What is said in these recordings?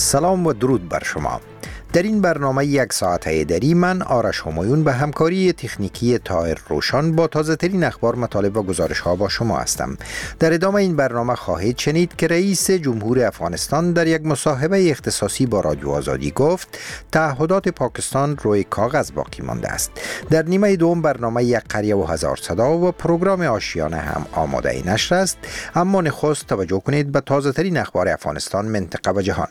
سلام و درود بر شما. در این برنامه یک ساعت هیدری من آرش همایون به همکاری تکنیکی طاهر روشن با تازه ترین اخبار، مطالب و گزارش ها با شما هستم. در ادامه این برنامه خواهید شنید که رئیس جمهور افغانستان در یک مصاحبه اختصاصی با رادیو آزادی گفت تعهدات پاکستان روی کاغذ باقی مانده است. در نیمه دوم برنامه یک قریه و هزار صدا و پروگرام آشیانه هم آماده نشر است، اما نخست توجه کنید به تازه ترین اخبار افغانستان، منطقه و جهان.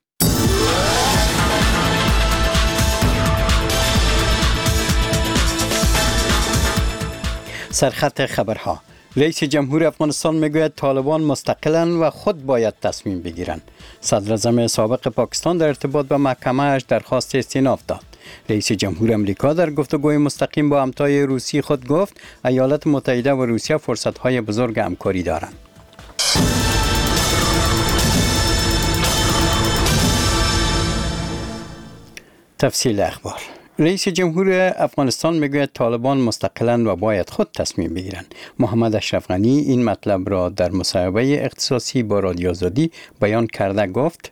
سرخط خبرها: رئیس جمهور افغانستان میگوید طالبان مستقلند و خود باید تصمیم بگیرند. صدر اعظم سابق پاکستان در ارتباط با محکمه‌اش درخواست استئناف داد. رئیس جمهور امریکا در گفتگوی مستقیم با همتای روسی خود گفت ایالات متحده و روسیه فرصت‌های بزرگ همکاری دارند. تفصیل اخبار: رئیس جمهور افغانستان میگوید طالبان مستقلند و باید خود تصمیم بگیرند. محمد اشرف غنی این مطلب را در مصاحبه اختصاصی با رادیو آزادی بیان کرده گفت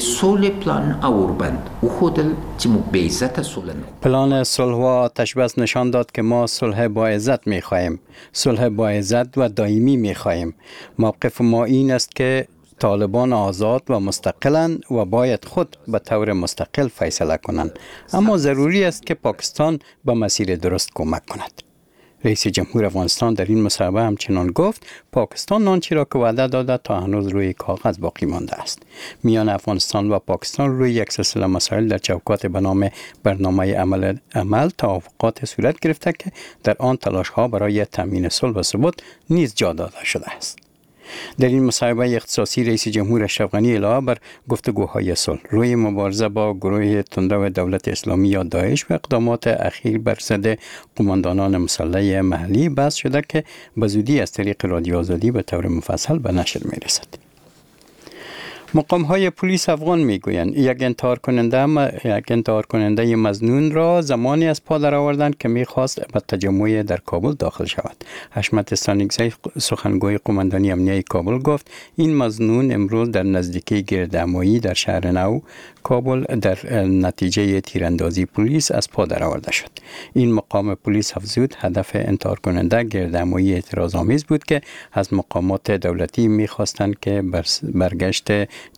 پلان صلح و آتش‌بس نشان داد که ما صلح با عزت می‌خواهیم، صلح با عزت و دائمی می‌خواهیم. موقف ما این است که طالبان آزاد و مستقلند و باید خود به طور مستقل فیصله کنند، اما ضروری است که پاکستان به مسیر درست کمک کند. رئیس جمهور افغانستان در این مصاحبه همچنان گفت پاکستان آنچه را که وعده داده تا هنوز روی کاغذ باقی مانده است. میان افغانستان و پاکستان روی یک سلسله مسائل در چوکات به نام برنامه عمل توافقات صورت گرفته که در آن تلاش‌ها برای تامین صلح و ثبات نیز جا داده شده است. در این مصاحبه اختصاصی رئیس جمهور اشرف غنی علاوه بر گفتگوهای صلح روی مبارزه با گروه تندرو دولت اسلامی یا داعش و اقدامات اخیر بر ضد قماندانان مسلح محلی بحث شده که به زودی از طریق رادیو آزادی به طور مفصل به نشر می‌رسد. مقام‌های پلیس افغان میگویند یک انتحار کننده مظنون را زمانی از پا درآوردند که میخواست به تجمع در کابل داخل شود. حشمت ستانکزی سخنگوی قماندانی امنیه کابل گفت این مظنون امروز در نزدیکی گردهمایی در شهر نو کابل در نتیجه تیراندازی پلیس از پا درآورده شد. این مقام پلیس افزود هدف انتحار کننده گردهمایی اعتراض‌آمیز بود که از مقامات دولتی میخواستند که برگشت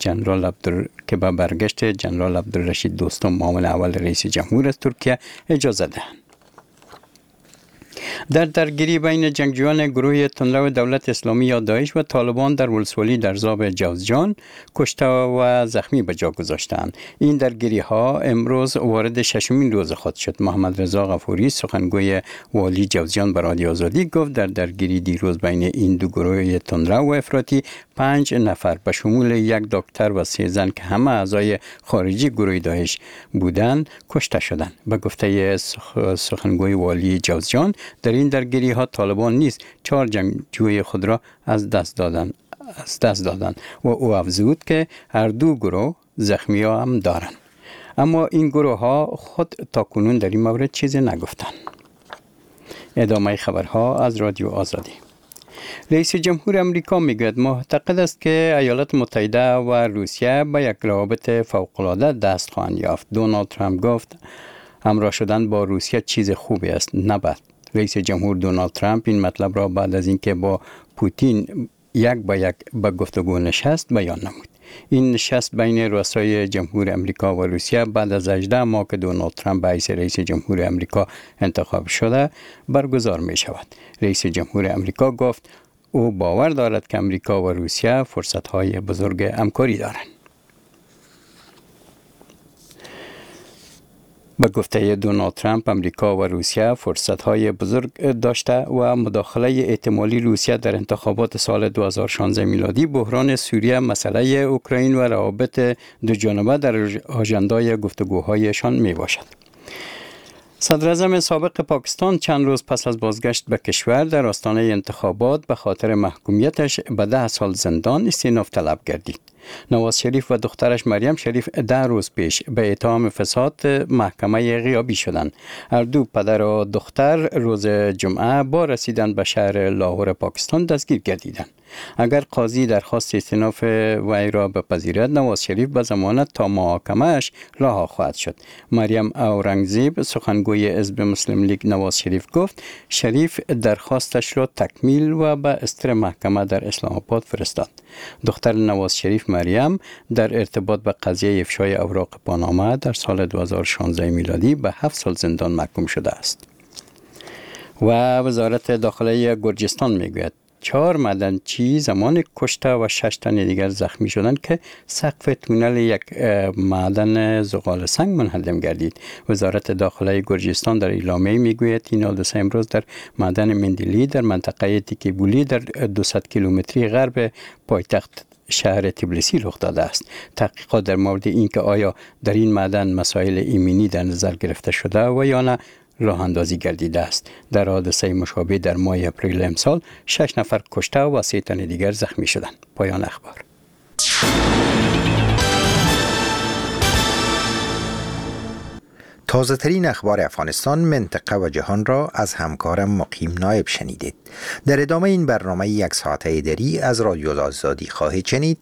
جنرال عبدالرشید دوستم معاون اول رئیس جمهور از ترکیه اجازه دهند. در درگیری بین جنگجویان گروه تندرو دولت اسلامی یا داعش و طالبان در ولسوالی درزاب جوزجان کشته و زخمی به جا گذاشتند. این درگیری ها امروز وارد ششمین روز خود شد. محمد رضا غفوری سخنگوی والی جوزجان به رادیو آزادی گفت در درگیری دیروز بین این دو گروه تندرو و افراطی 5 نفر به شمول یک دکتر و 3 زن که همه اعضای خارجی گروه داعش بودند کشته شدند. به گفته سخنگوی والی جوزجان در این درگیری ها طالبان نیز 4 جنگجوی خود را از دست دادند و او افزود که هر دو گروه زخمی ها هم دارند، اما این گروه ها خود تاکنون در این مورد چیزی نگفتند. ادامه خبرها از رادیو آزادی. رئیس جمهور امریکا میگوید معتقد است که ایالات متحده و روسیه به یک روابط فوق‌العاده دست خواهند یافت. دونالد ترامپ گفت همراه شدن با روسیه چیز خوبی است، نه بد. رئیس جمهور دونالد ترامپ این مطلب را بعد از اینکه با پوتین یک به گفتگو نشست بیان نمود. این نشست بین رؤسای جمهور امریکا و روسیه بعد از 18 ماه که دونالد ترامپ به حیث رئیس جمهور امریکا انتخاب شده برگزار می شود. رئیس جمهور امریکا گفت او باور دارد که امریکا و روسیه فرصت‌های بزرگ همکاری دارند. به گفته دونالد ترامپ امریکا و روسیه فرصت‌های بزرگ داشته و مداخله احتمالی روسیه در انتخابات سال 2016 میلادی، بحران سوریه، مسئله اوکراین و روابط دو جانبه در آژندای گفتگوهایشان می باشد. صدر اعظم سابق پاکستان چند روز پس از بازگشت به کشور در آستانه انتخابات به خاطر محکومیتش به 10 سال زندان استئناف طلب گردید. نواز شریف و دخترش مریم شریف 10 روز پیش به اتهام فساد محکمه غیابی شدند. هر دو پدر و دختر روز جمعه با رسیدن به شهر لاهور پاکستان دستگیر گردیدند. اگر قاضی درخواست استئناف وی را بپذیرد، نواز شریف به ضمانت تا محاکمه‌اش رها خواهد شد. مریم اورنگزیب سخنگوی حزب مسلم لیگ نواز شریف گفت شریف درخواستش را تکمیل و به استر محکمه در اسلام آباد فرستاد. دختر نواز شریف مریم در ارتباط به قضیه افشای اوراق پانامه در سال 2016 میلادی به 7 سال زندان محکوم شده است. و وزارت داخله گرجستان میگوید 4 معدنچی زمان کشته و 6 تن دیگر زخمی شدند که سقف تونل یک معدن زغال سنگ منهدم گردید. وزارت داخله گرجستان در اعلامیه میگوید این حادثه امروز در معدن مندلی در منطقه تیکیبولی در 200 کیلومتری غرب پایتخت شهر تبلیسی رخ داده است. تحقیقات در مورد اینکه آیا در این معدن مسائل ایمنی در نظر گرفته شده و یا نه راه اندازی گردیده است. در حادثه مشابه در ماه اپریل امسال 6 نفر کشته و 3 تن دیگر زخمی شدند. پایان اخبار. تازه ترین اخبار افغانستان، منطقه و جهان را از همکارم مقیم نایب شنیدید. در ادامه این برنامه 1 ساعته دری از رادیو آزادی خواهید شنید.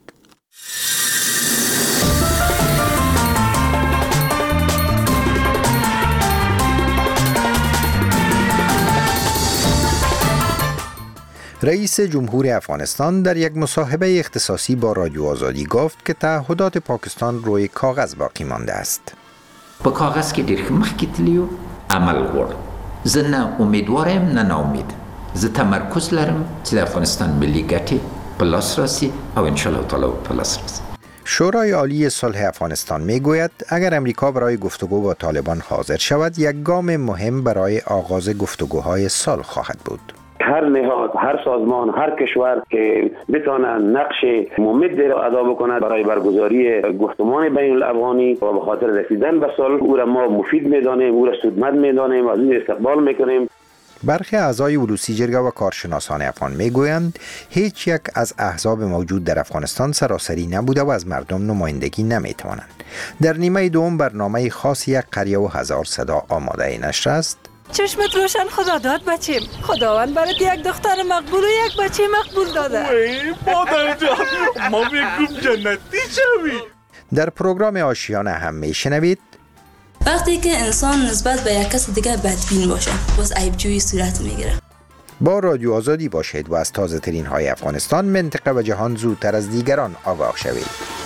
رئیس جمهور افغانستان در یک مصاحبه اختصاصی با رادیو آزادی گفت که تعهدات پاکستان روی کاغذ باقی مانده است. په کاغذ کې ډېر مخکې تللی و، عمل غواړو. زه نه امیدواره یم نه ناامید. زه تمرکز لرم چې د افغانستان ملي ګټې په لاس راسي او انشاءالله تعالی په لاس راسي. شورای عالی صلح افغانستان میگوید اگر امریکا برای گفتگو با طالبان حاضر شود، یک گام مهم برای آغاز گفتگوهای صلح خواهد بود. هر نهاد، هر سازمان، هر کشور که بتونه نقش مهمی را ادا بکنه برای برگزاری گفتمان بین الافغانی و به خاطر رسیدن به صلح، او را ما مفید میدانیم، او را سودمند میدانیم و از این استقبال میکنیم. برخی اعضای ولوسی جرگه و کارشناسان افغان میگویند هیچ یک از احزاب موجود در افغانستان سراسری نبوده و از مردم نمایندگی نمیتوانند. در نیمه دوم برنامه خاص یک قریه و 1000 صدا آماده نشر است. چشمت روشن، خدا داد بچیم. خداوند برات یک دختر مقبول و یک بچه مقبول داده. وای مادر جان، ما میگم جنتی شوی. در پروگرام آشیانه هم میشنوید وقتی که انسان نسبت به یک کس دیگه بدبین باشه، باز عیبجویی صورت میگیره. با رادیو آزادی باشید و از تازه ترین های افغانستان، منطقه و جهان زودتر از دیگران آگاه شوید.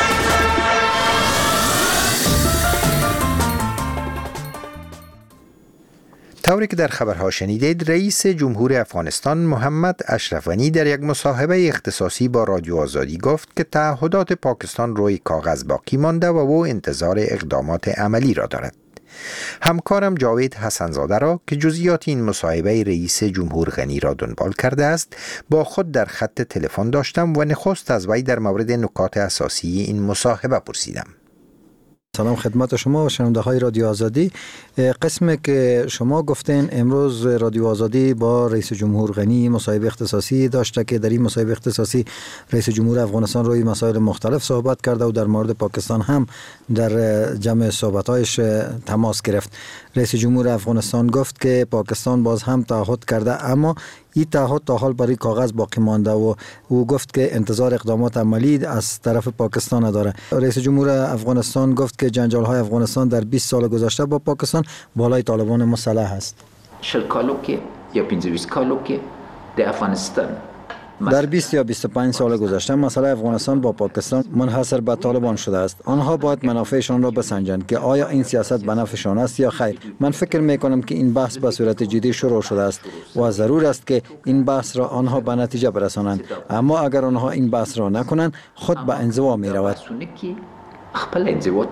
طوری که در خبرها شنیدید، رئیس جمهور افغانستان محمد اشرف غنی در یک مصاحبه اختصاصی با رادیو آزادی گفت که تعهدات پاکستان روی کاغذ باقی مانده و او انتظار اقدامات عملی را دارد. همکارم جاوید حسنزاده را که جزئیات این مصاحبه رئیس جمهور غنی را دنبال کرده است با خود در خط تلفن داشتم و نخست از وی در مورد نکات اساسی این مصاحبه پرسیدم. سلام خدمت شما و شنونده های رادیو آزادی. قسمی که شما گفتین امروز رادیو آزادی با رئیس جمهور غنی مصاحبه اختصاصی داشته که در این مصاحبه اختصاصی رئیس جمهور افغانستان روی مسائل مختلف صحبت کرده و در مورد پاکستان هم در جمع صحبت‌هایش تماس گرفت. رئیس جمهور افغانستان گفت که پاکستان باز هم تعهد کرده، اما این تعهد تا حال برای کاغذ باقی مانده و او گفت که انتظار اقدامات عملی از طرف پاکستان داره. رئیس جمهور افغانستان گفت که جنجال‌های افغانستان در 20 سال گذشته با پاکستان بالای طالبان مسلح است. 40 کالو کې یا 25 کالو کې د افغانستان در 20 یا 25 سال گذشته مسئله افغانستان با پاکستان منحصر به طالبان شده است. آنها باید منافعشان را بسنجند که آیا این سیاست به نفعشان است یا خیر. من فکر میکنم که این بحث به صورت جدی شروع شده است و ضرور است که این بحث را آنها به نتیجه برسانند، اما اگر آنها این بحث را نکنند خود به انزوا می رود.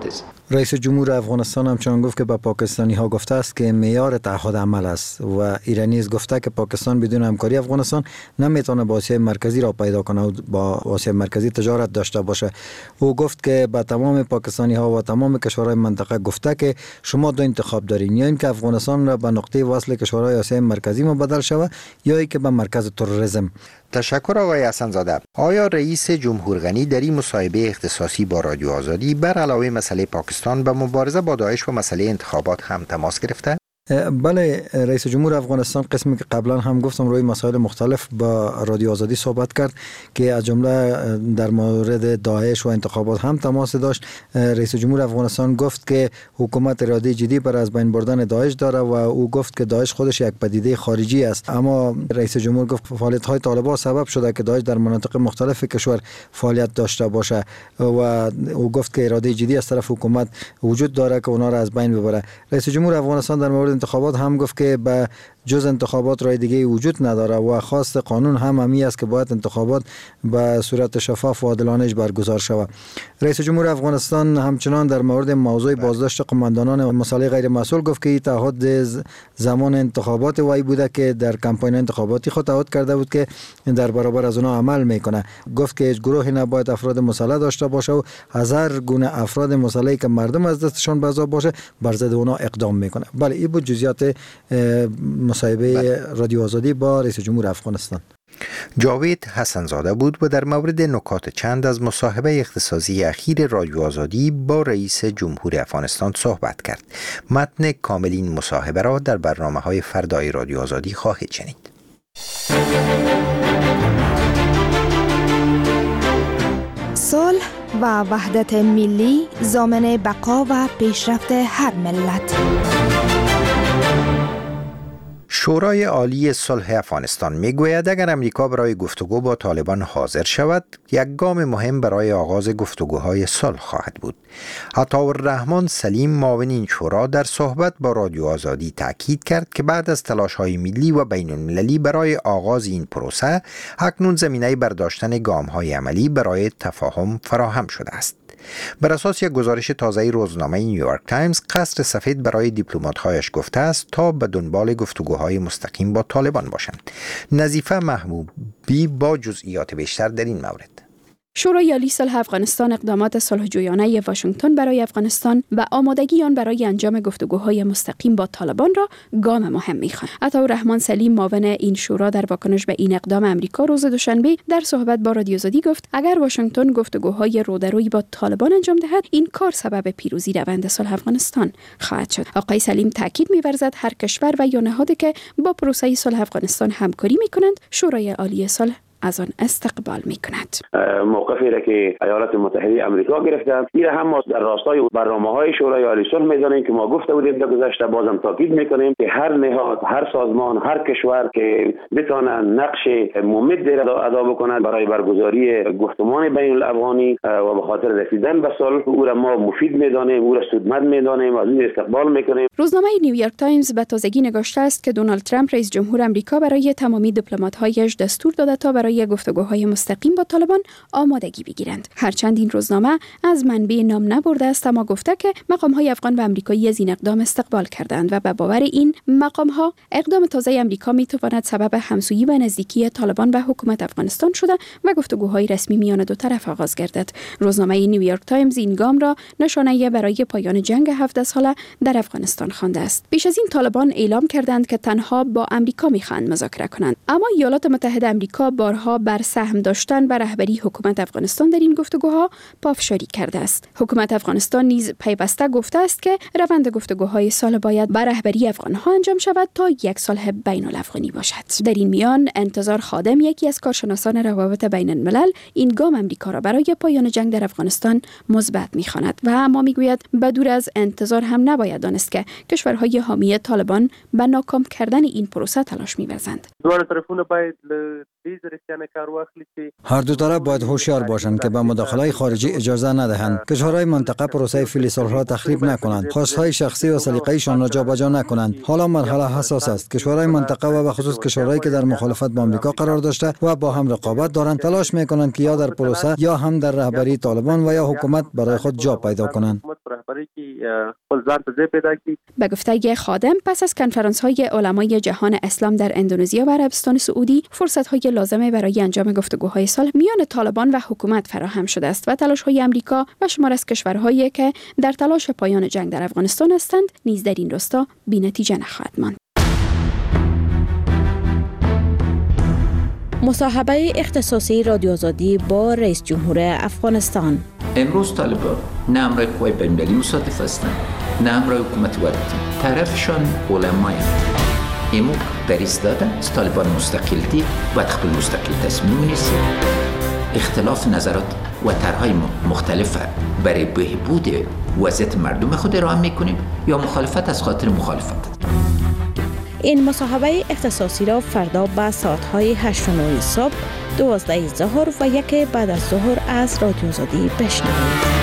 رئیس جمهور افغانستان همچنان گفت که به پاکستانی ها گفته است که معیار تعهد عمل است و ایرانی گفته که پاکستان بدون همکاری افغانستان نمیتونه با آسیا مرکزی را پیدا کنه و با آسیا مرکزی تجارت داشته باشه. او گفت که به تمام پاکستانی ها و تمام کشورهای منطقه گفته که شما دو انتخاب دارین، یا اینکه افغانستان را به نقطه وصل کشورهای آسیا مرکزی مبدل شود یا اینکه به مرکز تروریسم. تشکر آقای حسن زاده. آیا رئیس جمهور غنی در این مصاحبه اختصاصی با رادیو آزادی بر علاوه مسئله پاکستان به مبارزه با داعش و مسئله انتخابات هم تماس گرفته؟ بله، رئیس جمهور افغانستان قسمی که قبلا هم گفتم روی مسائل مختلف با رادیو آزادی صحبت کرد که از جمله در مورد داعش و انتخابات هم تماس داشت. رئیس جمهور افغانستان گفت که حکومت اراده جدی برای از بین بردن داعش داره و او گفت که داعش خودش یک پدیده خارجی است، اما رئیس جمهور گفت فعالیت‌های طالبان سبب شده که داعش در مناطق مختلف کشور فعالیت داشته باشه و او گفت که اراده جدی از طرف حکومت وجود داره که اونا را از بین ببره. رئیس جمهور افغانستان در مورد انتخابات هم گفت که به جز انتخابات راه دیگه وجود نداره و خواست قانون هم همی است که باید انتخابات به صورت شفاف و عادلانه برگزار شود. رئیس جمهور افغانستان همچنان در مورد موضوع بازداشت قماندانان مسئله غیر مسئول گفت که این تعهد زمان انتخابات وی بوده که در کمپاین انتخاباتی خود تعهد کرده بود که در برابر از اونها عمل میکنه. گفت که هیچ گروهی نباید افراد مسلح داشته باشه و هزار گونه افراد مسلحی که مردم از دستشان به عذاب باشه بر ضد اونها اقدام میکنه. بله، این بود جزئیات مصاحبه رادیو آزادی با رئیس جمهور افغانستان. جاوید حسن زاده بود و در مورد نکات چند از مصاحبه اختصاصی اخیر رادیو آزادی با رئیس جمهور افغانستان صحبت کرد. متن کامل این مصاحبه را در برنامه‌های فردای رادیو آزادی خواهید شنید. صلح و وحدت ملی ضامن بقا و پیشرفت هر ملت. شورای عالی صلح افغانستان میگوید اگر امریکا برای گفتگو با طالبان حاضر شود، یک گام مهم برای آغاز گفتگوهای صلح خواهد بود. عطاالرحمن سلیم معاون این شورا در صحبت با رادیو آزادی تاکید کرد که بعد از تلاش‌های ملی و بین المللی برای آغاز این پروسه، اکنون زمینه برداشتن گام‌های عملی برای تفاهم فراهم شده است. بر اساس یک گزارش تازه روزنامه نیویورک تایمز، قصر سفید برای دیپلمات‌هایش گفته است تا به دنبال گفتگوهای مستقیم با طالبان باشند. نظیفه محبوبی با جزئیات بیشتر در این مورد. شورای عالی صلح افغانستان اقدامات صلح‌جویانه واشنگتن برای افغانستان و آمادگی آن برای انجام گفتگوهای مستقیم با طالبان را گام مهم می‌خواند. عطاالرحمن سلیم معاون این شورا در واکنش به این اقدام امریکا روز دوشنبه در صحبت با رادیو آزادی گفت اگر واشنگتن گفتگوهای رودرویی با طالبان انجام دهد، این کار سبب پیروزی روند صلح افغانستان خواهد شد. آقای سلیم تاکید می‌ورزد هر کشور و یا نهادی که با پروسه صلح افغانستان همکاری می‌کنند، شورای عالی صلح از آن استقبال می‌کند. موقفی را که ایالات متحده آمریکا گرفتند، این هم ما در راستای برنامه‌های شورای عالی صلح می‌دانیم که ما گفته بودیم در گذشته، بازم تاکید می‌کنیم که هر نهاد، هر سازمان، هر کشور که بتونه نقش ممد را ادا بکنه برای برگزاری گفتمان بین الافغانی و به خاطر رسیدن به صلح، او را ما مفید می‌دانیم، او را سودمند می‌دانیم، از این استقبال می‌کنیم. روزنامه نیویورک تایمز به تازگی نگاشته است که دونالد ترامپ رئیس جمهور آمریکا برای تمامی دیپلمات‌هایش دستور داده تا برای گفتگوهای مستقیم با طالبان آمادگی بگیرند. هرچند این روزنامه از منبع نام نبرده است، اما گفته که مقام‌های افغان و آمریکایی از این اقدام استقبال کردند و به باور این مقام‌ها اقدام تازه آمریکا می‌تواند سبب همسویی و نزدیکی طالبان و حکومت افغانستان شده و گفتگوهای رسمی میان دو طرف آغاز گردد. روزنامه نیویورک تایمز این گام را نشانه برای پایان جنگ 17 ساله در افغانستان خوانده است. پیش از این طالبان اعلام کردند که تنها با آمریکا می‌خواهند مذاکره کنند، اما ایالات متحده آمریکا بارها بر سهم داشتن و رهبری حکومت افغانستان در این گفتگوها پافشاری کرده است. حکومت افغانستان نیز پیوسته گفته است که روند گفتگوهای صلح باید بر رهبری افغانها انجام شود تا یک صلح بین الافغانی باشد. در این میان انتظار خادم، یکی از کارشناسان روابط بین الملل، این گام آمریکا را برای پایان جنگ در افغانستان مثبت می‌خواند و اما میگوید بدور از انتظار هم نباید دانست که کشورهای حامی طالبان به ناکام کردن این پروسه تلاش می‌ورزند. هر دو طرف باید هوشیار باشند که به مداخله خارجی اجازه ندهند. کشورهای منطقه پروسه فعلی صلح را تخریب نکنند. خواستهای شخصی و سلیقه‌ایشان را جابجا نکنند. حالا مرحله حساس است. کشورهای منطقه و به خصوص کشورهایی که در مخالفت با آمریکا قرار داشته و با هم رقابت دارند، تلاش می‌کنند که یا در پروسه یا هم در رهبری طالبان و یا حکومت برای خود جا پیدا کنند. داره که خپل ځان ته ځای پیدا کړي. به گفته خادم پس از کنفرانس‌های علمای جهان اسلام در اندونزیا و عربستان سعودی فرصت‌های لازمه برای انجام گفتگوهای صلح میان طالبان و حکومت فراهم شده است و تلاش‌های آمریکا و شمار از کشورهایی که در تلاش پایان جنگ در افغانستان هستند نیز در این راستا بی‌نتیجه نخواهد ماند. مصاحبه اختصاصی رادیو آزادی با رئیس جمهور افغانستان. امروز طالبان نه همراه قوای بین‌المللی مصادف هستند نه همراه حکومت ولایتی، طرفشان علمای ایمو در ایستاده از طالبان مستقل دی و خپل مستقل تصمیم نیست. اختلاف نظرات و طرح‌های مختلف برای بهبود وضعیت مردم خود را هم می‌کنیم یا مخالفت از خاطر مخالفت. این مصاحبه اختصاصی را فردا به ساعت‌های 8 و 9 صبح، 12 ظهر و 1 بعد از ظهر از رادیو آزادی بشنوید.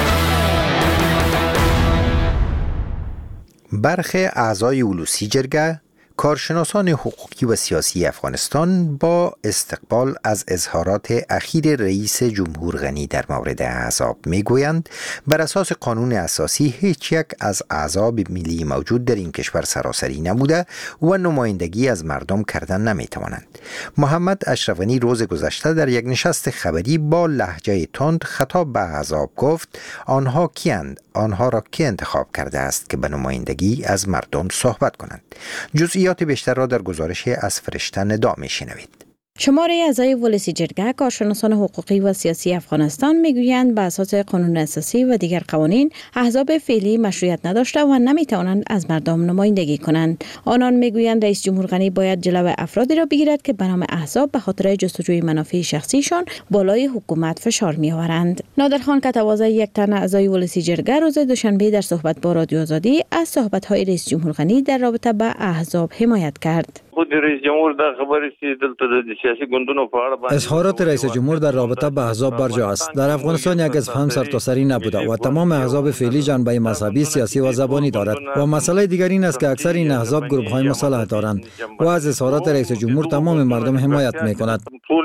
برخی اعضای اولوسی جرگه، کارشناسان حقوقی و سیاسی افغانستان با استقبال از اظهارات اخیر رئیس جمهور غنی در مورد احزاب میگویند بر اساس قانون اساسی هیچ یک از احزاب ملی موجود در این کشور سراسری نبوده و نمایندگی از مردم کردن نمیتوانند. محمد اشرف غنی روز گذشته در یک نشست خبری با لهجه تند خطاب به احزاب گفت آنها کیند؟ آنها را کی انتخاب کرده است که به نمایندگی از مردم صحبت کنند؟ جزئیات بیشتر را در گزارش از فرشته ندا میشنوید. شماره اعضای ولسی جرگه کارشناسان حقوقی و سیاسی افغانستان میگویند به اساس قانون اساسی و دیگر قوانین احزاب فعلی مشروعیت نداشته و نمیتوانند از مردم نمایندگی کنند. آنان میگویند رئیس جمهور غنی باید جلو افرادی را بگیرد که به نام احزاب به خاطر جستجوی منافع شخصیشان بالای حکومت فشار میآورند. نادرخان کتوازه یک تن اعضای ولسی جرگه روز دوشنبه در صحبت با رادیو آزادی از صحبت‌های رئیس جمهور غنی در رابطه با احزاب حمایت کرد. خود رئیس جمهور دا خبرې چې دلته د سیاسي ګوندونو په اړه باندې اظهارات رئیس جمهور در رابطه با احزاب برجا است. در افغانستان یک حزب هم سرتاسری نبوده و تمام احزاب فعلی جنبه مذهبی، سیاسی و زبانی دارد و مسئله دیگر این است که اکثر این احزاب گروه‌های مسلح دارند و از اظهارات رئیس جمهور تمام مردم حمایت می‌کند.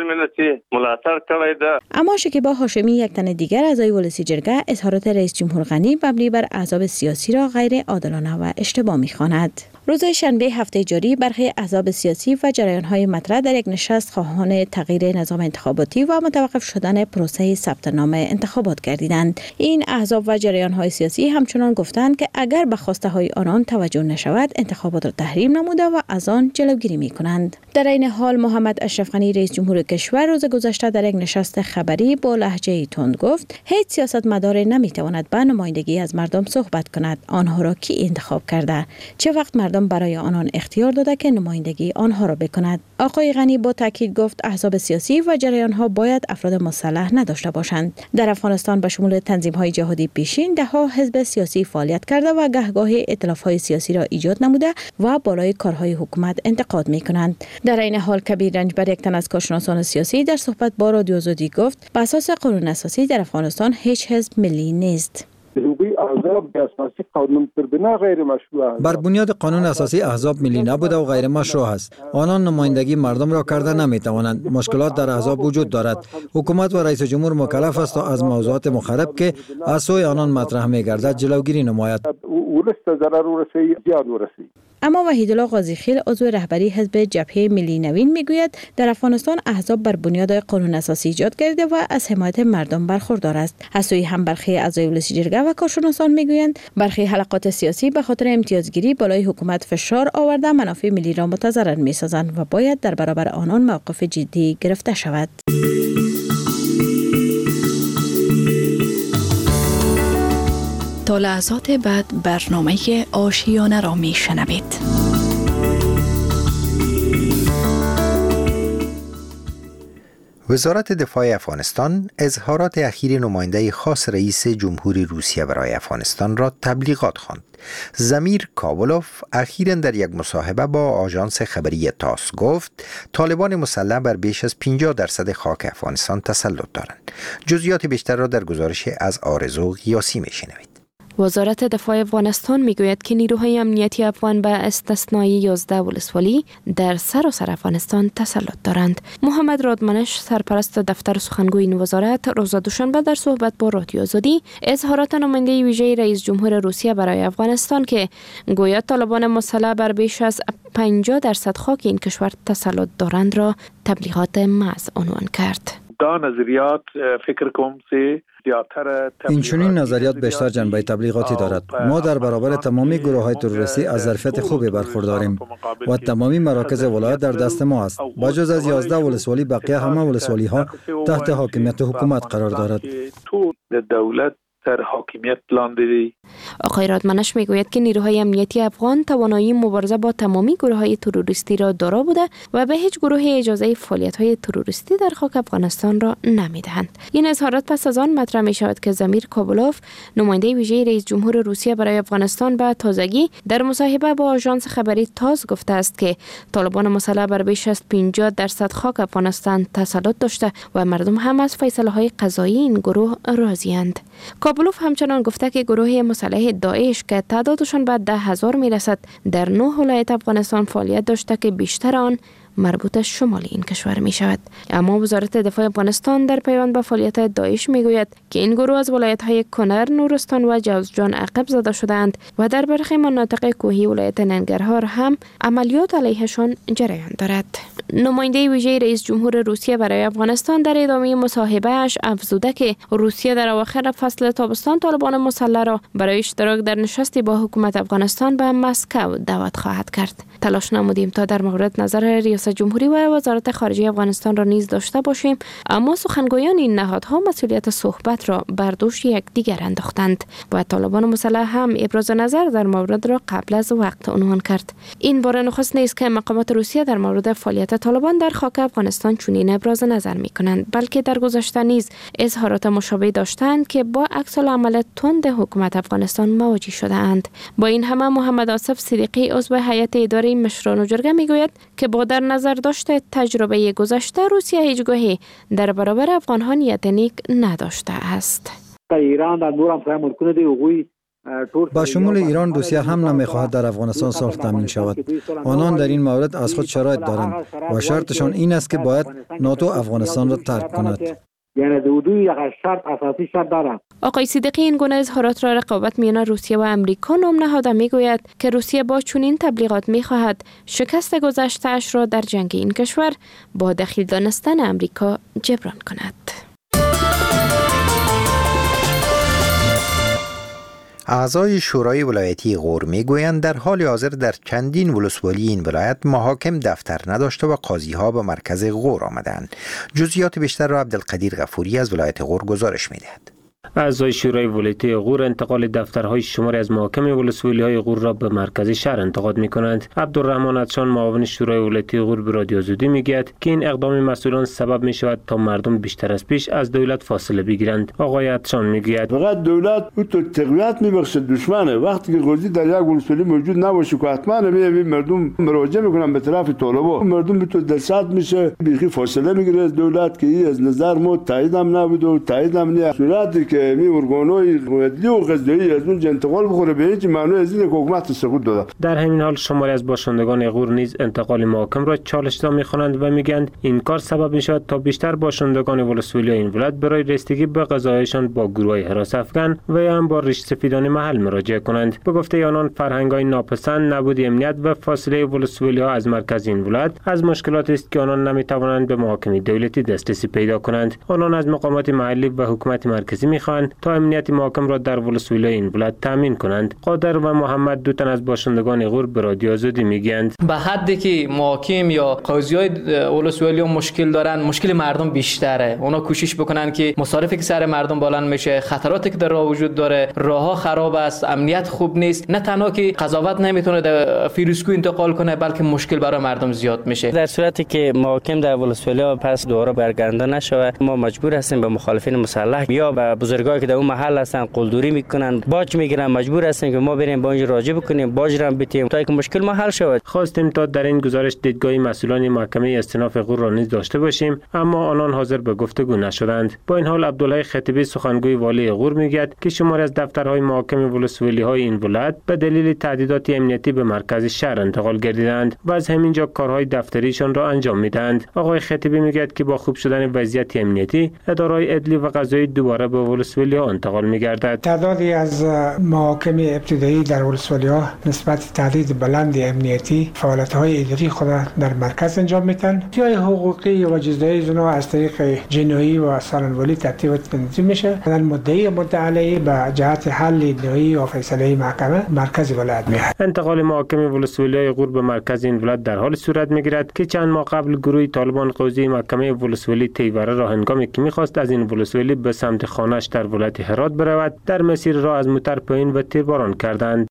اما شکیبا هاشمی یک تن دیگر اعضای ولسی جرگه اظهارات رئیس جمهور غنی مبنی بر احزاب سیاسی را غیر عادلانه و اشتباه می‌خواند. روز شنبه هفته جاری برخی احزاب سیاسی و جریان‌های مطرح در یک نشست خواهان تغییر نظام انتخاباتی و متوقف شدن پروسه ثبت نام انتخابات گردیدند. این احزاب و جریان‌های سیاسی همچنان گفتند که اگر به خواسته‌های آنان توجه نشود انتخابات را تحریم نموده و از آن جلوگیری می‌کنند. در این حال محمد اشرف غنی رئیس جمهور کشور روز گذشته در یک نشست خبری با لهجه تند گفت هیچ سیاستمدار نمی‌تواند به نمایندگی از مردم صحبت کند. آنها را کی انتخاب کرده؟ چه وقت مردم برای آنان اختیار داده که نمایندگی آنها را بکند؟ آقای غنی با تاکید گفت احزاب سیاسی و جریان‌ها باید افراد مسلح نداشته باشند. در افغانستان به شمول تنظیم‌های جهادی پیشین ده‌ها حزب سیاسی فعالیت کرده و گهگاهی ائتلاف‌های سیاسی را ایجاد نموده و بالای کارهای حکومت انتقاد می‌کنند. در این حال کبیر رنجبر یک تن از کارشناسان سیاسی در صحبت با رادیو آزادی گفت بر اساس قانون اساسی در افغانستان هیچ حزب ملی نیست. بر بنیاد قانون اساسی احزاب ملی نبوده و غیر مشروع است. آنان نمایندگی مردم را کرده نمیتوانند. مشکلات در احزاب وجود دارد. حکومت و رئیس جمهور مکلف است تا از موضوعات مخرب که از سوی آنان مطرح می‌گردد جلوگیری نماید. اما وحیدالله قاضیخیل عضو رهبری حزب جبهه ملی نوین میگوید در افغانستان احزاب بر بنیاد قانون اساسی ایجاد کرده و از حمایت مردم برخوردار است. از سوی هم برخی اعضای ولسی جرگه و کارشناسان میگویند برخی حلقات سیاسی به خاطر امتیازگیری بالای حکومت فشار آورده منافع ملی را متضرر میسازند و باید در برابر آنان موقف جدی گرفته شود. تا لحظات بعد برنامه آشیانه را می شنوید. وزارت دفاع افغانستان اظهارات اخیر نماینده خاص رئیس جمهوری روسیه برای افغانستان را تبلیغات خواند. زمیر کاولوف اخیراً در یک مصاحبه با آژانس خبری تاس گفت طالبان مسلح بر بیش از 50% خاک افغانستان تسلط دارند. جزئیات بیشتر را در گزارش از آرزو قیاسی می‌شنوید. وزارت دفاع افغانستان میگوید که نیروهای امنیتی افغان به استثنای 11 ولسوالی در سراسر افغانستان تسلط دارند. محمد رادمنش سرپرست دفتر سخنگوی این وزارت روز دوشنبه در صحبت با رادیو آزادی اظهارات نماینده ویژه رئیس جمهور روسیه برای افغانستان که گویا طالبان مسلح بر بیش از 50% خاک این کشور تسلط دارند را تبلیغات محض عنوان کرد. نظریات فکر کوم سی این چنین نظریات بیشتر جنبه تبلیغاتی دارد. ما در برابر تمامی گروه‌های تروریستی از ظرفیت خوبی برخورداریم و تمامی مراکز ولایت در دست ما است. با جز از 11 ولسوالی بقیه همه ولسوالی‌ها تحت حاکمیت حکومت قرار دارد. دولت در حاکمیت لاندری. آقای رادمنش میگوید که نیروهای امنیتی افغان توانایی مبارزه با تمامی گروه‌های تروریستی را دارا بوده و به هیچ گروهی اجازه فعالیت‌های تروریستی در خاک افغانستان را نمی‌دهند. این اظهارات پس از آن مطرح می‌شود که زمیر کابلوف نماینده ویژه رئیس جمهور روسیه برای افغانستان به تازگی در مصاحبه با آژانس خبری تاس گفته است که طالبان مسلح بر بیش از 50% خاک افغانستان تسلط داشته و مردم هم از فیصله‌های قضایی این گروه راضی‌اند. کابلوف همچنان گفته که گروه مسلح داعش که تعدادشان به 10,000 میرسد در 9 ولایت افغانستان فعالیت داشته که بیشتر آن مربوط شمال این کشور می شود. اما وزارت دفاع افغانستان در پیوند به فعالیت داعش می گوید که این گروه از ولایت‌های کنر، نورستان و جوزجان عقب زده شدند و در برخی مناطق کوهی ولایت ننگرهار هم عملیات علیهشان جریان دارد. نماینده ویژه رئیس جمهور روسیه برای افغانستان در ادامه مصاحبه‌اش افزوده که روسیه در اواخر فصل تابستان طالبان مسلح را برای اشتراک در نشستی با حکومت افغانستان به مسکو دعوت خواهد کرد. تلاش نمودیم تا در مورد نظر ریاست جمهوری و وزارت خارجه افغانستان را نیز داشته باشیم، اما سخنگویان این نهادها مسئولیت صحبت را بر دوش یکدیگر انداختند و طالبان مسلح هم ابراز نظر در مورد را قبل از وقت عنوان کرد. این بار نخست نیست که مقامات روسیه در مورد فعالیت طالبان در خاک افغانستان چنین ابراز نظر می کنند، بلکه در گذشته نیز اظهارات مشابه داشتند که با عکس العمل تند حکومت افغانستان مواجه شده‌اند. با این همه محمد آصف صدیقی عضو هیئت اداره مشران و جرگه میگوید که با در نظر داشته تجربه گذشته روسیه هیچگاهی در برابر افغان‌ها نیت نیک نداشته است. ایران در نور همسایه ملکونه دی اوگوی با شمول ایران روسیه هم نمیخواهد در افغانستان صلح تامین شود. آنان در این مورد از خود شرایط دارند و شرطشان این است که باید ناتو افغانستان را ترک کند. یعنی دو شرط اساسی شرط دارند. آقای صدیقی این گونه اظهارات را رقابت میان روسیه و امریکا نام نهاده میگوید که روسیه با چنین تبلیغات میخواهد شکست گذشته اش را در جنگ این کشور با دخیل دانستن امریکا جبران کند. اعضای شورای ولایتی غور میگویند در حال حاضر در چندین ولسوالی این ولایت محاکم دفتر نداشته و قاضی‌ها به مرکز غور آمدند. جزئیات بیشتر را عبدالقدیر غفوری از ولایت غور گزارش می‌دهد. اعضای شورای ولایتی غور انتقال دفترهای شماری از محاکم ولسوالی‌های غور را به مرکز شهر انتقاد می‌کنند. عبدالرحمن عطشان معاون شورای ولایتی غور به رادیو آزادی میگوید که این اقدام مسئولان سبب می‌شود تا مردم بیشتر از پیش از دولت فاصله بگیرند. آقای عطشان میگوید فقط دولت او تو تقویت می‌بخشه دشمنه. وقتی که قاضی در یک ولسوالی موجود نباشه که حتما مردم مراجعه می‌کنن به طرف طالبان، مردم به تو دلسرد میشه، بیخی فاصله می‌گیره از دولت که این از نظر ما تایید هم نبود و تایید هم نه. صورتی که می ارگان‌های قضایی و قضایی از اون انتقال بخوره به هیچ معنی از این حکومت سقوط داده. در همین حال شماری از باشندگان غور نیز انتقال محاکم را چالش‌زا می‌خوانند و میگویند این کار سبب می‌شود تا بیشتر باشندگان ولسوالی این ولایت برای رسیدگی به قضایشان با گروه‌های حراس افغان و یا هم با ریش سفیدان محل مراجعه کنند. به گفته آنان فرهنگ‌های ناپسند، نبود امنیت و فاصله ولسوالی‌ها از مرکز این ولایت از مشکلات است که آنان نمی‌توانند به محاکم دولتی دسترسی پیدا کنند. آنان از مقامات محلی و حکومت مرکزی می‌خواهند تا امنیت محاکم را در ولسوالی این ولایت تامین کنند. قادر و محمد دو تن از باشندگان غور به رادیو آزادی میگویند به حدی که محاکم یا قاضی‌های ولسوالی مشکل دارن، مشکل مردم بیشتره. اونا کوشش بکنن که مصارفی که سر مردم بلند میشه، خطراتی که در راه وجود داره، راهها خراب است، امنیت خوب نیست، نه تنها که قضاوت نمیتونه در فیروسکو انتقال کنه بلکه مشکل برای مردم زیاد میشه. در صورتی که محاکم در ولسوالی پس دوباره برگردانده نشه، ما مجبور هستیم به مخالفین مسلح یا به بزرگایی که در اون محل هستن قلدری میکنن، باج میگیرن، مجبور هستن که ما بریم با اونجا راجع بکنیم، باج را بتیم تا اینکه مشکل ما حل شود. خواستیم تا در این گزارش دیدگاه مسئولان محکمه استئناف حقوق را نیز داشته باشیم، اما آنان حاضر به گفتگو نشدند. با این حال عبدالله خطیبی سخنگوی والی غور میگوید که شماری از دفترهای محاکم ولسوالی‌های این ولایت به دلیل تهدیدات امنیتی به مرکز شهر انتقال گردیدند و از همینجا کارهای دفتریشان را انجام میدهند. آقای خطیبی میگوید که با خوب شدن وضعیت امنیتی، اداره‌های عدلی و قضایی دوباره به ولسوالی‌ها انتقال می‌گردد. تعدادی از محاکم ابتدایی در ولسوالی‌ها نسبت تهدید بلند امنیتی فعالیت‌های اداری خود در مرکز انجام میدن. جای حقوقی و جزایی زنا از طریق جنایی و سالن‌ولی ترتیب و تنظیم میشه. در مدعی مدعی به جهت حل ادعایی و فیصله محکمه مرکز ولایت میاد. انتقال محاکم ولسوالی‌های غور به مرکز این ولایت در حال صورت میگیرد که چند ماه قبل گروه طالبان قاضی محکمه ولسوالی تیوره را هنگامی که می‌خواست از این ولسوالی به سمت خانه‌اش در ولایت هرات برود، در مسیر را از موتر پایین و تیرباران کردند.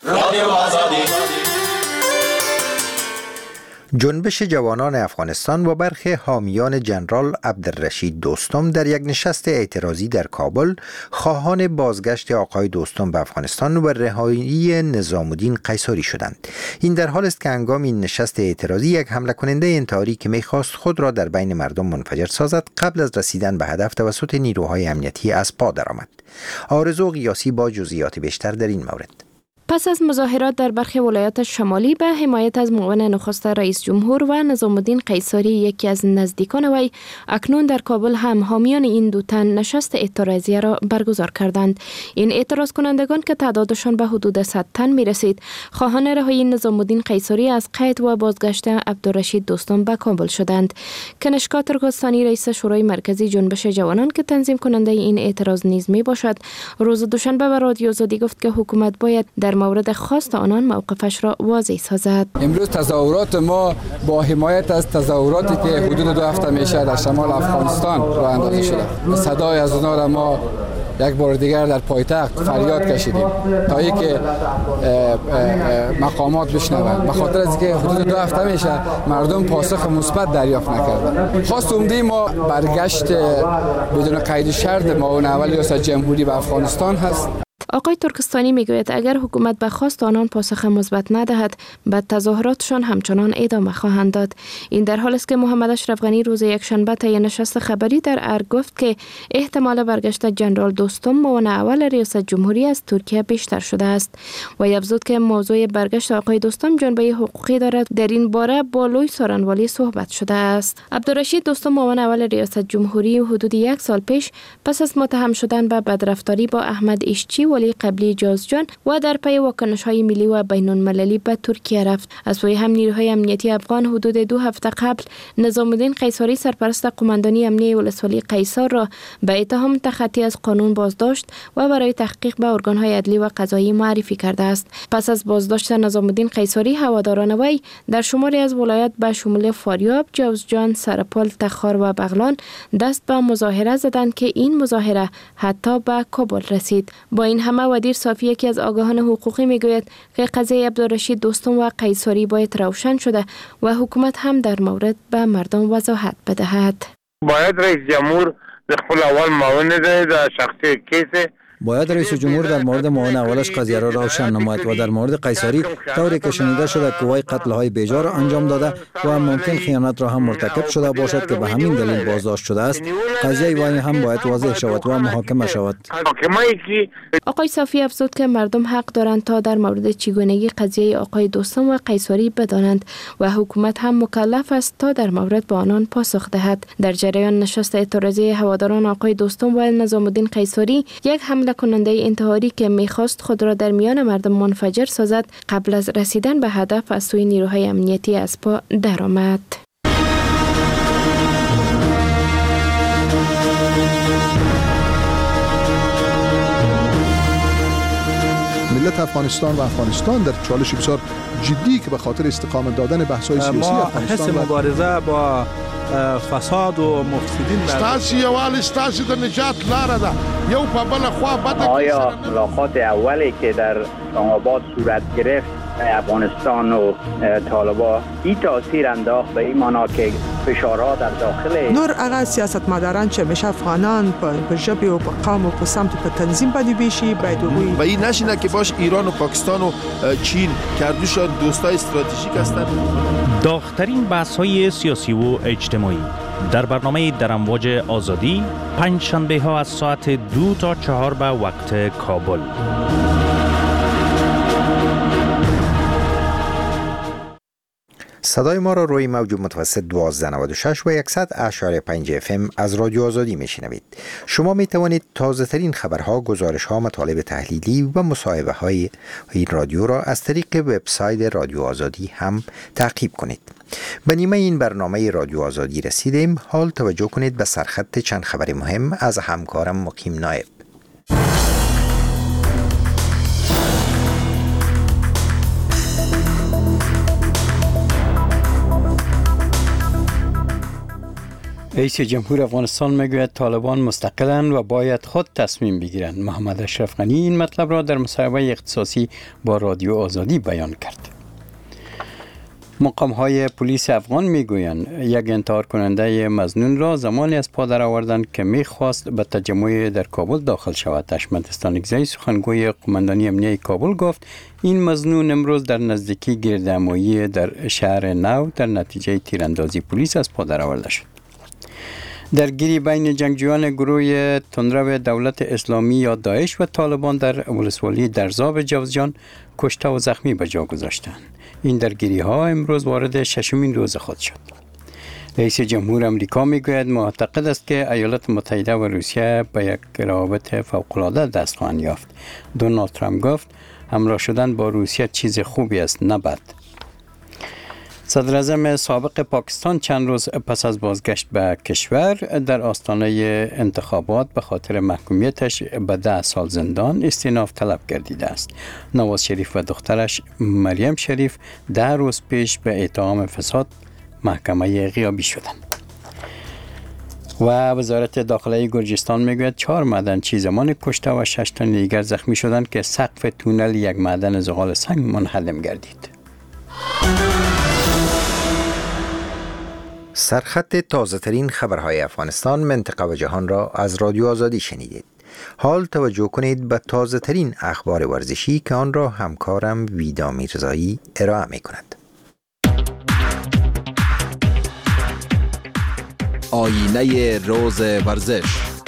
جنبش جوانان افغانستان و برخی حامیان جنرال عبدالرشید دوستم در یک نشست اعتراضی در کابل خواهان بازگشت آقای دوستم به افغانستان و رهایی نظام الدین قیصری شدند. این در حال است که هنگام این نشست اعتراضی یک حمله کننده انتحاری که می‌خواست خود را در بین مردم منفجر سازد قبل از رسیدن به هدف توسط نیروهای امنیتی از پا درآمد. آرزو قیاسی با جزئیات بیشتر در این مورد. پس از مظاهرات در برخی ولایات شمالی به حمایت از معاون نخست رئیس جمهور و نظام الدین قیصری، یکی از نزدیکان وی، اکنون در کابل هم حامیان این دو تن نشست اعتراضی را برگزار کردند. این اعتراض کنندگان که تعدادشان به حدود 100 تن می رسید، خواهان رهایی نظام الدین قیصری از قید و بازگشت عبدالرشید دوستم به کابل شدند. کنشکا ترکستانی، رئیس شورای مرکزی جنبش جوانان که تنظیم کننده این اعتراض نیز می باشد، روز دوشنبه به رادیو آزادی گفت که حکومت باید در مورد خواست آنان موقفش را واضح سازد. امروز تظاهرات ما با حمایت از تظاهراتی که حدود 2 هفته میشه در شمال افغانستان راه اندازی شده. صدای از اونها را ما یک بار دیگر در پایتخت فریاد کشیدیم تا اینکه مقامات بشنوند. به خاطر از اینکه حدود 2 هفته میشه مردم پاسخ مثبت دریافت نکردند. خواست عمده ما برگشت بدون قید شرط معاون اول ریاست جمهوری به افغانستان هست. آقای ترکستانی میگوید اگر حکومت به خواست آنان پاسخ مثبت ندهد، به تظاهراتشان همچنان ادامه خواهند داد. این در حال است که محمد اشرف غنی روز یکشنبه طی نشست خبری در ارگ گفت که احتمال برگشت جنرال دوستم معاون اول ریاست جمهوری از ترکیه بیشتر شده است. و افزود که موضوع برگشت آقای دوستم جنبه حقوقی دارد. در این باره با لوی سارنوالی صحبت شده است. عبدالرشید دوستم معاون اول ریاست جمهوری حدود 1 سال پیش پس از متهم شدن به بدرفتاری با احمد ایشچی ولی قبلی جازجان و در پی واکنش‌های ملی و بین‌المللی به ترکیه رفت. از سوی هم نیروهای امنیتی افغان حدود 2 هفته قبل نظام الدین قیصری سرپرست قماندانی امنیتی ولسوالی قیصر را به اتهام تخطی از قانون بازداشت و برای تحقیق به ارگان‌های عدلی و قضایی معرفی کرده است. پس از بازداشت نظام الدین قیصری، هواداران وی در شماری از ولایات به شمول فاریاب، جوزجان، سرپل، تخار و بغلان دست به مظاهره زدند که این مظاهره حتی به کابل رسید. با این همه ودیر صافی، یکی از آگاهان حقوقی، میگوید که قضیه عبدالرشید دوستم و قیصری باید روشن شده و حکومت هم در مورد به مردم وضاحت بدهد. باید رئیس جمهور در خپل اول معاون ده در شخصی کیسه باید رئیس جمهور در مورد معاون اولش قضیه را روشن نماید و در مورد قیصری طوری که شنیده شده که وی قتل‌های بیجا را انجام داده و ممکن خیانت را هم مرتکب شده باشد که به همین دلیل بازداشت شده است، قضیه وی هم باید واضح شود و محاکمه شود. آقای صافی افزود که مردم حق دارند تا در مورد چگونگی قضیه آقای دوستم و قیصری بدانند و حکومت هم مکلف است تا در مورد به آنان پاسخ دهد. در جریان نشست اعتراضی هواداران آقای دوستم و نظام الدین قیصری، یک حمله کننده انتحاری که میخواست خود را در میان مردم منفجر سازد قبل از رسیدن به هدف از سوی نیروهای امنیتی از پا درآمد. ملت افغانستان و افغانستان در چالش بسیار جدی که به خاطر استقامت دادن بحث‌های سیاسی افغانستان حس مبارزه با فساد و مفسدین ستاسي یوال ستاسي د نجات لاره ده یو په بل خوا بده. آیا ملاقات اولی که در اسلام آباد صورت گرفت افغانستان و طالبان این تاثیر انداخت به این معنا که فشارها در داخل نور هغه سیاستمداران چې همیشه افغانان په ژبې او په قوم او په سمت په تنظیم باندې بیشي باید وګوري و این نشینه که باش ایران و پاکستان و چین کردوشان دوستای استراتژیک هستند. داغ‌ترین بحث‌های سیاسی و اجتماعی در برنامه در امواج آزادی پنج شنبه ها از ساعت 2 تا 4 به وقت کابل. صدای ما را روی موج متوسط 1296 و 100.5 FM از رادیو آزادی میشنوید. شما می توانید تازه ترین خبرها، گزارش‌ها، مطالب تحلیلی و مصاحبه های این رادیو را از طریق وبسایت رادیو آزادی هم تعقیب کنید. به نیمه این برنامه رادیو آزادی رسیدیم. حال توجه کنید به سرخط چند خبر مهم از همکارم مقیم نایب. رئیس جمهور افغانستان میگوید طالبان مستقلند و باید خود تصمیم بگیرند. محمد اشرف غنی این مطلب را در مصاحبه اختصاصی با رادیو آزادی بیان کرد. مقام‌های پلیس افغان میگویند یک انتحار کننده مظنون را زمانی از پا در آوردند که میخواست به تجمع در کابل داخل شود. حشمت استانکزی سخنگوی قماندانی امنیه کابل گفت این مظنون امروز در نزدیکی گردهمایی در شهر نو در نتیجه تیراندازی پلیس از پا در آورده شد. درگیری بین جنگجویان گروه تندرو دولت اسلامی یا داعش و طالبان در ولسوالی درزاب جوزجان کشته و زخمی به جا گذاشتند. این درگیری ها امروز وارد ششمین روز خود شد. رئیس جمهور امریکا میگوید معتقد است که ایالات متحده و روسیه به یک روابط فوق‌العاده دست خواهند یافت. دونالد ترامپ گفت همراه شدن با روسیه چیز خوبی است نه بد. صدراعظم سابق پاکستان چند روز پس از بازگشت به کشور در آستانه انتخابات به خاطر محکومیتش به 10 سال زندان استئناف طلب گردیده است. نواز شریف و دخترش مریم شریف 10 روز پیش به اتهام فساد محکمه غیابی شدند. و وزارت داخلی گرجستان میگوید 4 معدنچی زمان کشته و 6 تن دیگر زخمی شدند که سقف تونل یک معدن زغال سنگ منهدم گردید. سرخط تازه ترین خبرهای افغانستان، منطقه و جهان را از رادیو آزادی شنیدید. حال توجه کنید به تازه ترین اخبار ورزشی که آن را همکارم ویدا میرزایی ارائه می کند. آینه روز ورزش.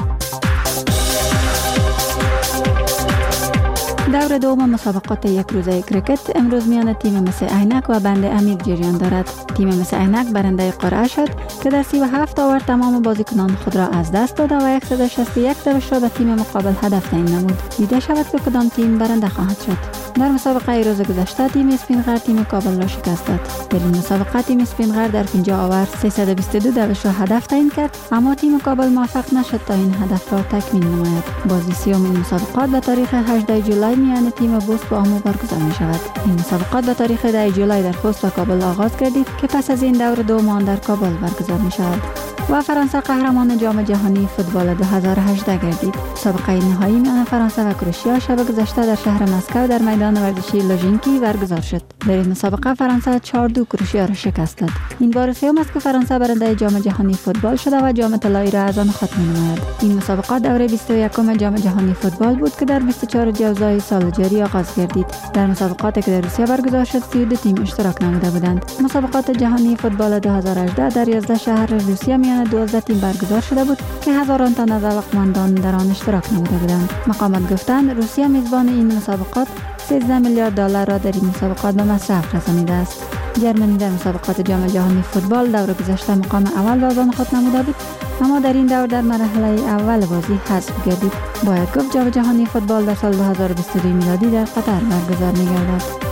دور دوم مسابقات یک روزه کرکت امروز میان تیم مس عینک و بند امید جریان دارد. تیم مس عینک برنده قرعه شد که در 37 اوور تمام بازیکنان خود را از دست داد و 161 روش را به تیم مقابل هدف تعیین نمود. دیده شود که کدام تیم برنده خواهد شد. در مسابقه روز گذشته تیم اسپینغر تیم کابل را شکست داد. در این مسابقه تیم اسپینغر در 50 اوور 322 روش را هدف تعیین کرد، اما تیم کابل موفق نشد تا این هدف را تکمیل نماید. بازی سوم این مسابقات به تاریخ 18 جولای میان تیم بوست با آمو برگزار می شود. این مسابقات به تاریخ 10 جولای در خوست و کابل آغاز گردید که پس از این دور دوم در کابل برگزار می شود. و فرانسه قهرمان جام جهانی فوتبال 2018 گردید. مسابقه نهایی میان فرانسه و کروشیا شب گذشته در شهر مسکو در میدان ورزشی لوژینکی برگزار شد. در این مسابقه فرانسه 4-2 کروشیا را شکست داد. این بار سوم است که فرانسه برنده جام جهانی فوتبال شده و جام طلایی را از آن خود می‌نماید. این مسابقات دوره 21 جام جهانی فوتبال بود که در 24 جوزای سال جاری آغاز گردید. در مسابقاتی که در روسیه برگزار شد 32 تیم اشتراک نموده بودند. مسابقات جهانی فوتبال 2018 در 11 شهر روسیه میان 12 تیم برگزار شده بود که هزاران تن از علاقمندان در آن اشتراک نموده بودند. مقامات گفتند روسیه میزبان این مسابقات 13 میلیارد دلار را در این مسابقات به مصرف رسانیده است. جرمنی در مسابقات جام جهانی فوتبال دور گذشته مقام اول را از آن خود نموده بود، اما در این دور در مرحله اول بازی حذف گردید. باید گفت جام جهانی فوتبال در سال 2022 میلادی در قطر برگزار می‌گردد.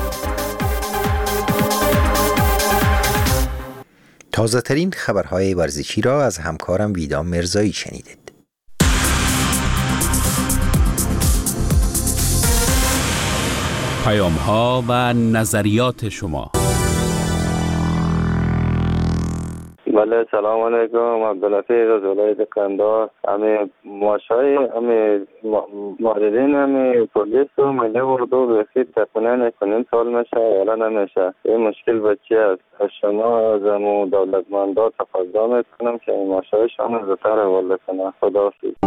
تازه ترین خبرهای ورزشی را از همکارم ویدا میرزایی شنیدید. پیام‌ها و نظریات شما. بله سلام علیکم. عبدالحفیظ از ولایت قندهار. همه ماشای همه ماردین همه پلیس و ملی اردو بسید تقنین کنین سال میشه یا نمیشه. این مشکل بچه است. شما از امو دولتمندا تقاضا میکنم که این ماشای شما زودتر حواله کنه. خداحافظ.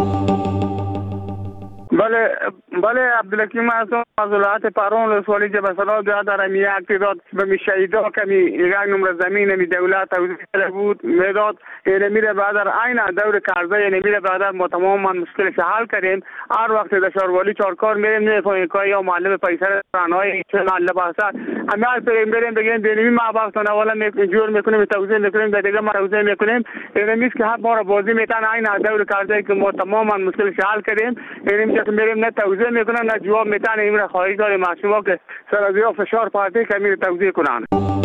بله عبدالحکیم هستم از ولایت پرون ولسوالی جبسلا در می اقتداد به می شهیدا کمی یک نمره زمین می دولت توزیع شده بود میداد. یعنی میره برادر عین دور قرضه یعنی میره برادر ما تمام مشکلش حل کردیم. هر وقت در شهروالی چارکار میریم نمیفهمیم که یا معلم پیسر رانای چه معلم باسه همه از بریم بگیم بینمی ما باستون اولا جور میکنیم توزیع میکنیم دیگه ما توزیع میکنیم. یعنی میس که هر بار بازی میتن عین دور قرضه که ما تمام مشکلش حل کردیم. یعنی که میریم نه توزیع میکنن نه جواب میتن. این را خواهش داریم از شما که سر از یا فشار پارتی که میره توزیع کنن.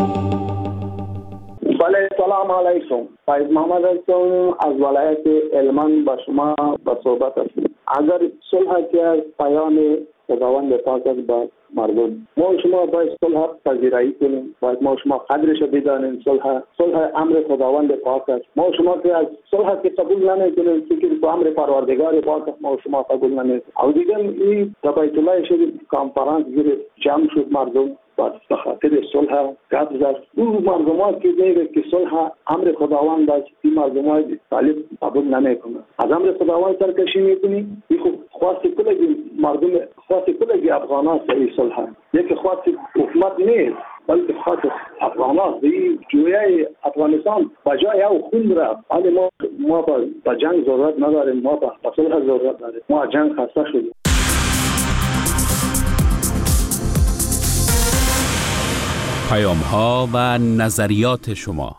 بله سلام علیکم. فایز محمد هستم از ولایت هلمند با شما با صحبت هستم. اگر صلح که از پیام خداوند پاک است با مردم ما شما باید صلح پذیرایی کنیم. باید ما شما قدرش بدانیم. صلح امر خداوند پاک است. ما شما که از صلح که قبول نمیکنیم که به امر پروردگار پاک است ما شما قبول نمیکنیم. او دیگه این در بیت الله شریف کنفرانس گرفت جمع شد مردم به خاطر صلح گپ زد. اون مردمات که میگه که صلح امر خداوند است این مردمات طالب قبول نمیکنه. از امر خداوند سرکشی میکنی. این خواست کلی مردم خواست کلی افغانان سری صلح یک خواست حکومت نیست بلکه خواست افغانان این جویای افغانستان بجای او خون رفت. حالی ما با جنگ ضرورت نداریم. ما با صلح ضرورت داریم. ما جنگ خسته شدیم. پیام ها و نظریات شما.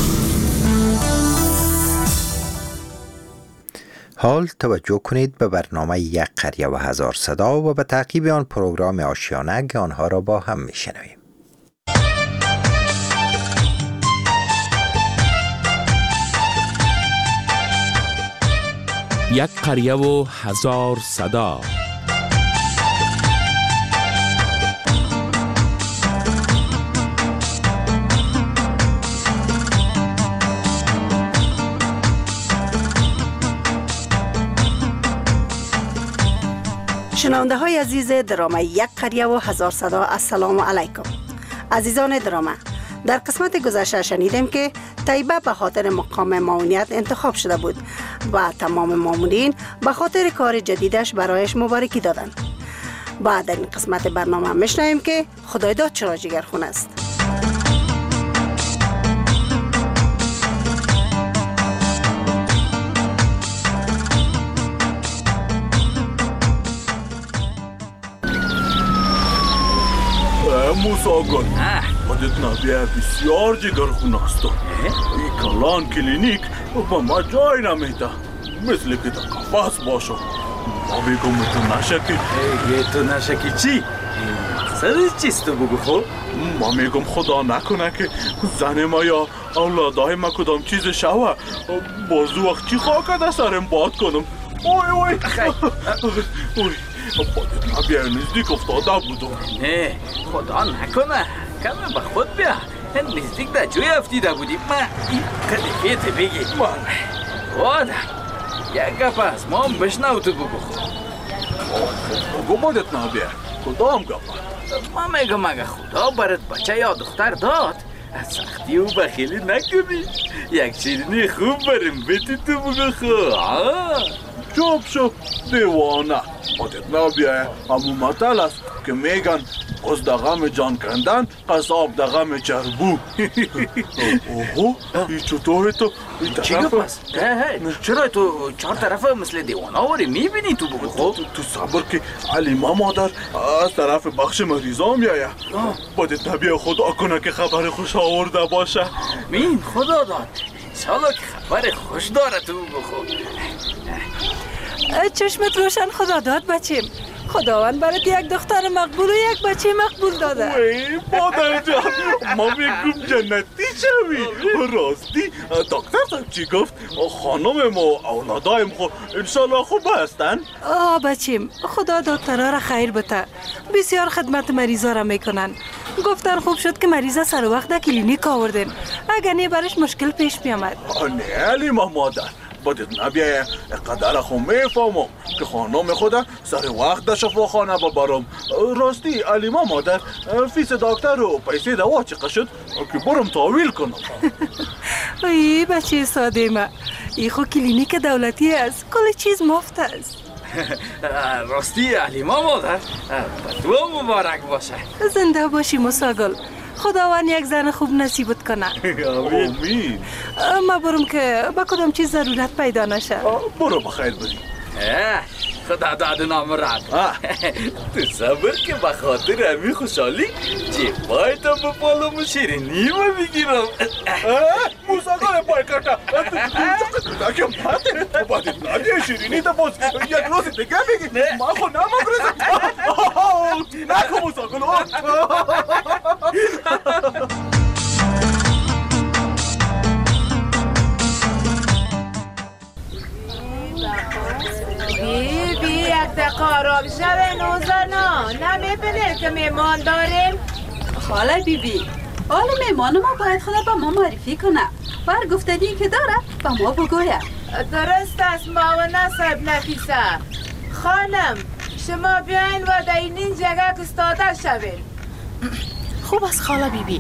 حال توجه کنید به برنامه یک قریه و هزار صدا و به تعقیب آن پروگرام آشیانه که آنها را با هم میشنویم. یک قریه و هزار صدا. شنونده های عزیز درامه یک قریه و هزار صدا السلام علیکم. عزیزان درامه، در قسمت گذشته شنیدیم که طیبه به خاطر مقام ماموریت انتخاب شده بود و تمام مامورین به خاطر کار جدیدش برایش مبارکی دادند. بعد در این قسمت برنامه میشنویم که خدایداد چرا جگرخون است. موساگان خودت نبیه بسیار جگرخون است. این کلان کلینیک با ما جای نمیده. مثل که در قفص باشم. ما بگم تو نشکی. تو نشکی چی؟ مقصد چیست تو بگو خب؟ ما میگم خدا نکنه که زن ما یا اولادای ما کدام چیز شوه. بازو وقت چی خواهد در سرم باد کنم. اوی خودت نبیه نزدیک افتاده بودم. نه خدا نکنه. کمه به خود بیا. نزدیک در جوی افتیده بودیم. ما این قدفیت بگی. خودم یک گپ است ما هم بشنو تو بگو بگو بادت نبیه. کدام گپ؟ ما میگم اگه خدا برات بچه یا دختر داد از سختی و بخیلی نکنی. یک شیرینی خوب بریم بیتی تو بگو چوب شو دیوانه. خودت نبیه همون مطل است که میگن از دغم جان کندن قصاب دغم چربو. اوهو ای چطوره تو چی گپ است؟ چرا تو چهار طرفه مثل دیوانه آوری میبینی تو بگو خب؟ تو صبر که علیما مادر از طرف بخش مریضا میایه. خودت نبیه خدا کنه که خبر خوش آورده باشه. مین خدا داد انشالله که خبر خوش داره تو بگو. چشمت روشن خدا داد بچیم. خداوند برات یک دختر مقبول و یک بچه مقبول داده. وی مادر جان، ما میگم جنتی شوی. راستی دکتر صاحب چی گفت؟ خانم و اولادایم خو انشالله خوب هستن؟ بچیم، خدا دکترها را خیر بده. بسیار خدمت مریضا را میکنن. گفتن خوب شد که مریضا سر وقت در کلینیک آوردن، اگر نه برش مشکل پیش میامد. نه علیما مادر، بدت نبیه قدر خو میفهمم که خانم خدا سر وقت در شفاخانه ببرم. راستی علیما مادر، فیس دکتر و پیسه دوا چقدر شد که برم تحویل کنم؟ ای بچه ساده ما، ای خو کلینیک دولتی است، کل چیز مفت است. راستی علیما مادر، تو مبارک باشه. زنده باشی مساگل. خداوند یک زن خوب نصیبت کنه. آمین. ما برم که با کدام چیز ضرورت پیدا نشه. برو بخیر بری. خدا داد نامراد. تو صبر که بخاطر همی خوشحالی جیبایتا بپالم شیرینی ما بگیرم. موساگل پای کتا که ماته باید نادی شیرینی تا باز یک روز دیگه بگی. ما خو نمگرزم. نکو موساگل. بی یک دقیقه آرام شوه نوزانا، نمیبینید که میمان داریم؟ خاله بی حال میمان ما باید خدا با ما معرفی کنه. بر گفتنی که داره با ما بگویه. درست است ما و نصب نفیسه. خانم شما بیاین و در این جگه استاده شوین. خوب است خاله بی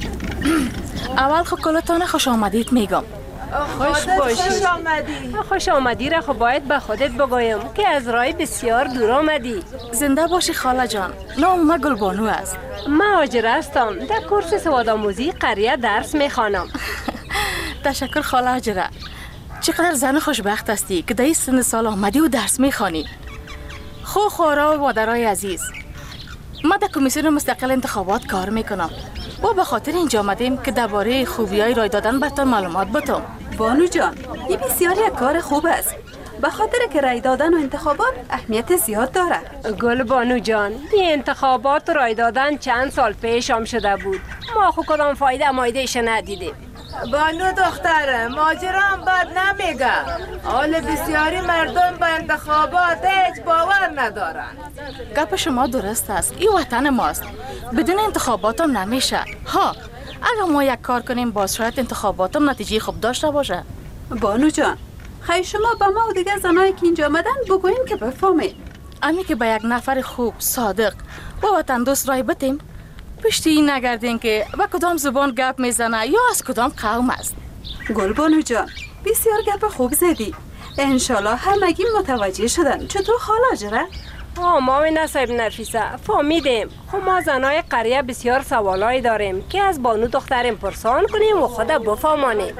اول خب کلتان خوش آمدید میگم. خوش آمدی. خوش آمدی را خب باید به خودت بگویم که از راه بسیار دور آمدی. زنده باشی خاله جان. نام ما گلبانو است. من هاجر هستم، در کورس سوادآموزی قریه درس میخوانم. تشکر خاله هاجره. چقدر زن خوشبخت هستی که در این سن سال آمدی و درس میخوانی. خورا و مادرای عزیز، ما در کمیسیون مستقل انتخابات کار میکنم و به خاطر اینجا آمدیم که درباره خوبیای رای دادن براتون معلومات بدم. بانو جان، این بسیار یک کار خوب است، به خاطر که رای دادن و انتخابات اهمیت زیاد داره. گل بانو جان، این انتخابات و رای دادن چند سال پیش هم شده بود، ما خود کدام فایده مایدهش ندیدیم. بانو دختر، ماجرام بد نمیگه. حال بسیاری مردم به انتخابات هیچ باور ندارن. گپ شما درست است، این وطن ماست، بدون انتخابات هم نمیشه. اگر ما یک کار کنیم باز شاید انتخابات هم نتیجه خوب داشته باشه. بانو جان، خیلی شما با ما و دیگه زنایی که اینجا آمدن بگوین که بفهمید. امی که به یک نفر خوب، صادق و وطن دوست رای بدیم، پشتی این نگردین که با کدام زبان گپ میزنه یا از کدام قوم است. گلبانو جان، بسیار گپ خوب زدی. انشالله همگی متوجه شدن. چطور خاله جره؟ ما نصیب نفیسه فهمیدیم. خب ما زنای قریه بسیار سوالایی داریم که از بانو دخترم پرسان کنیم و خود بفهمانیم.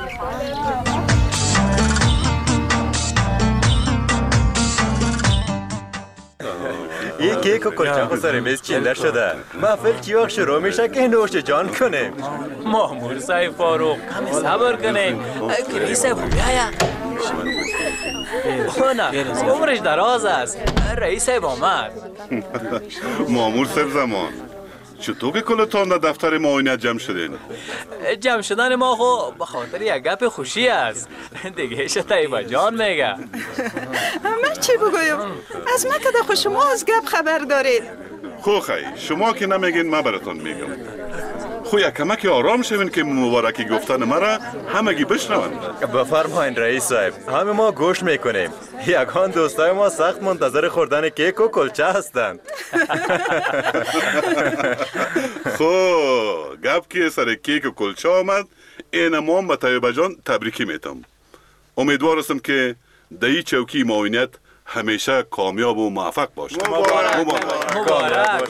این کیک و کلچه خود سر میز چینده شده. محفل چی وقت شروع میشه که نوش جان کنیم؟ مامور صاحب فاروق، کمی صبر کنیم. رئیس صاحب بیایا. نه، عمرش دراز است. رئیس صاحب آمد. مامور صاحب زمان، چطور که کلتان در دفتر معاینت جمع شدین؟ جمع شدن ما خو به خاطر یک گپ خوشی است. دیگه طیبه جان میگه. من چی بگویم؟ از من که خود شما از گپ خبر دارید. خی شما که نمیگین من براتون میگم. خو یک کمک آرام شوین که مبارکی گفتن مرا همگی بشنون. بفرمایین رئیس صاحب، همه ما گوش میکنیم. یکان دوستای ما سخت منتظر خوردن کیک و کلچه هستند. خب گپ که سر کیک و کلچه آمد، این ما به طیبه جان تبریکی میتم. امیدوار هستم که در این چوکی معاینت همیشه کامیاب و موفق باشید. مبارک.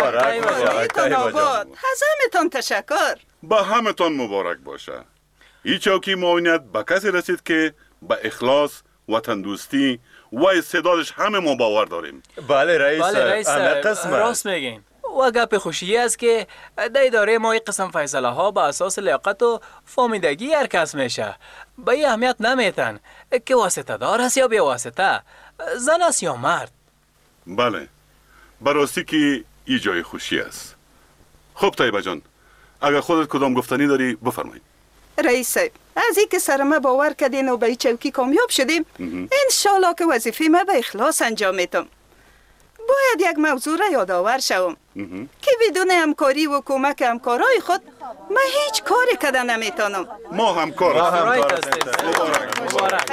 از همتان تشکر. به همتان مبارک باشه. این چوکی معاینت به کسی رسید که به اخلاص، وطن دوستی و استعدادش همه ما باور داریم. بله رئیس صاحب، راست میگین. و گپ خوشی است که در اداره ما این قسم فیصله ها به اساس لیاقت و فهمیدگی هر کس میشه. به این اهمیت نمیتن که واسطه دار است یا بی واسطه، زن است یا مرد. بله، براستی که ای جای خوشی است. خب طیبه جان، اگر خودت کدام گفتنی داری بفرمایید. رئیس صاحب، از این که سر ما باور کردین و به این چوکی کامیاب شدیم، انشالله که وظیفه ما به اخلاص انجام میتم. باید یک موضوع را یادآور شوم که بدون همکاری و کمک همکارای خود من هیچ کاری کردن نمیتونم. ما همکار هستیم. مبارک.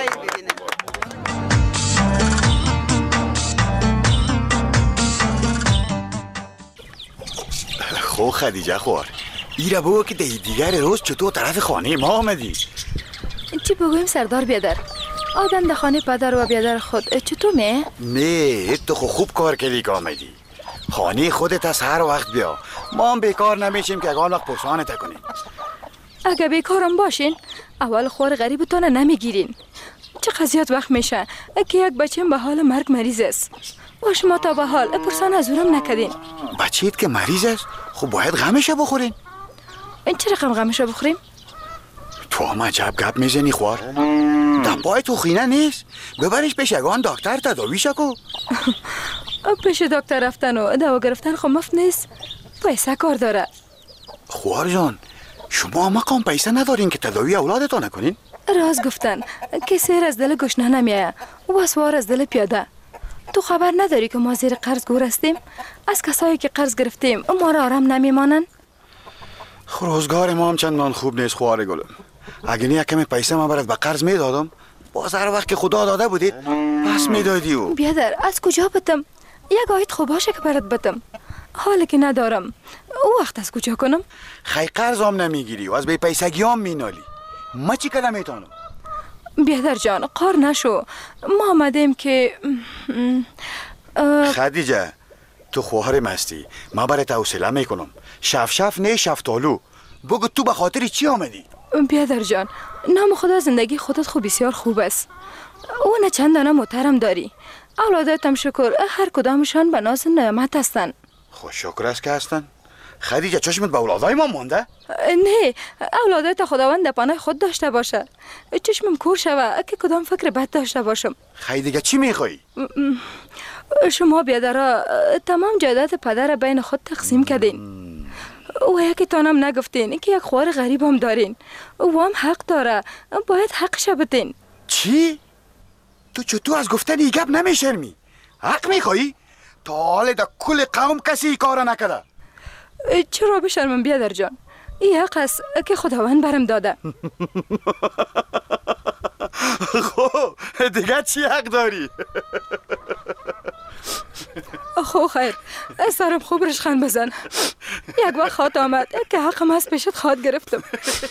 خو خدیجه خوار ایره بگو که دیگر روز چطور طرف خانه ما آمدی؟ چی بگویم سردار بیادر؟ آدم در خانه پدر و بیادر خود چطور می؟ نه تو خوب کار کردی که آمدی. خانه خودت از هر وقت بیا، ما هم بیکار نمیشیم که اگان وقت پرسانت کنیم. اگه بیکارم باشین اول خوار غریبتان نمیگیرین. چه قضیت وقت میشه که یک بچه به حال مرگ مریض است و شما تا به حال پرسان از اونم نکدین. بچه‌ت که مریض است خب باید غمش بخورین. این چه رقم غمش بخوریم؟ تو هم عجب گپ میزنی خوار. دپای تو خینه نیست، ببرش پیش یگان دکتر تداویش کو. پیش دکتر رفتن و دوا گرفتن خب مفت نیست، پیسه کار داره. خوار جان شما مقام پیسه ندارین که تداوی اولادتان نکنین؟ راز گفتن که سیر از دل گشنه نمیه و سوار از دل پیاده. تو خبر نداری که ما زیر قرض گور هستیم؟ از کسایی که قرض گرفتیم ما را آرام نمیمانن. روزگار ما هم چندان خوب نیست خوار گلم. اگه نه کمی پیسه ما برات به قرض میدادم باز هر وقت که خدا داده بودید پس میدادی. و بیادر از کجا بتم؟ یک آیت خوب باشه که برات بتم، حالی که ندارم او وقت از کجا کنم؟ خی قرض هم نمیگیری و از بی پیسگی هم مینالی. ما چی کدم میتونم؟ بیادر جان قار نشو، ما آمدیم که خدیجه تو خواهر مستی، ما برات حوصله میکنم. شف نه شفتالو. بگو تو به خاطر چی آمدی؟ بیادر جان نام خدا زندگی خودت خوب بسیار خوب است و نه چندانه محترم داری. اولادتم شکر هر کدامشان به ناز نعمت هستن. خوش شکر است که هستن. خدیجه چشمت به اولادای ما مونده؟ نه اولادت خداوند در پناه خود داشته باشه. چشمم کور شوه که کدام فکر بد داشته باشم. خدیجه چی میخوایی؟ شما بیادرها تمام جایداد پدر بین خود تقسیم کردین و یکی تانم نگفتین که یک خوار غریب هم دارین و هم حق داره، باید حقش بدین. چی؟ تو چطور از گفتن ای گپ نمیشرمی؟ حق میخوایی؟ تا حال در کل قوم کسی ای کار نکده. چرا بشرمم بیادر جان؟ این حق است که خداوند برم داده. خب دیگه چی حق داری؟ خب خیر سرم خوب رشخند بزن. یک وقت خواهد آمد که حقم هست پیشت خواهد گرفتم.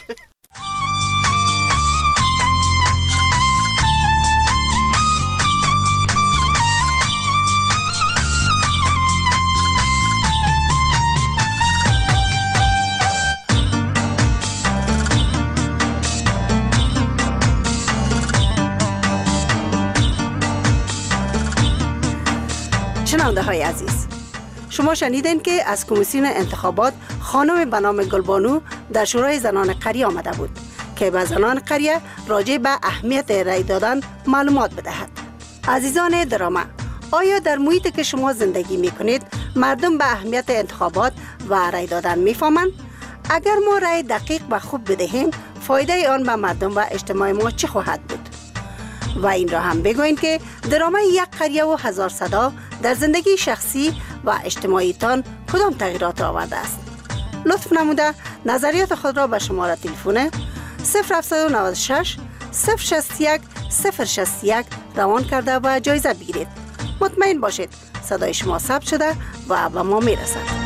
شنونده های عزیز، شما شنیدین که از کمیسیون انتخابات خانم به نام گلبانو در شورای زنان قریه آمده بود که به زنان قریه راجع به اهمیت رای دادن معلومات بدهد. عزیزان دراما، آیا در محیطی که شما زندگی میکنید مردم به اهمیت انتخابات و رای دادن میفهمند؟ اگر ما رای دقیق و خوب بدهیم فایده آن به مردم و اجتماع ما چه خواهد بود؟ و این را هم بگوین که درامه یک قریه و هزار صدا در زندگی شخصی و اجتماعیتان کدام تغییرات آورده است؟ لطف نموده نظریات خود را به شماره تلفن 0796 061 061 روان کرده و جایزه بگیرید. مطمئن باشید صدای شما ثبت شده و به ما میرسد.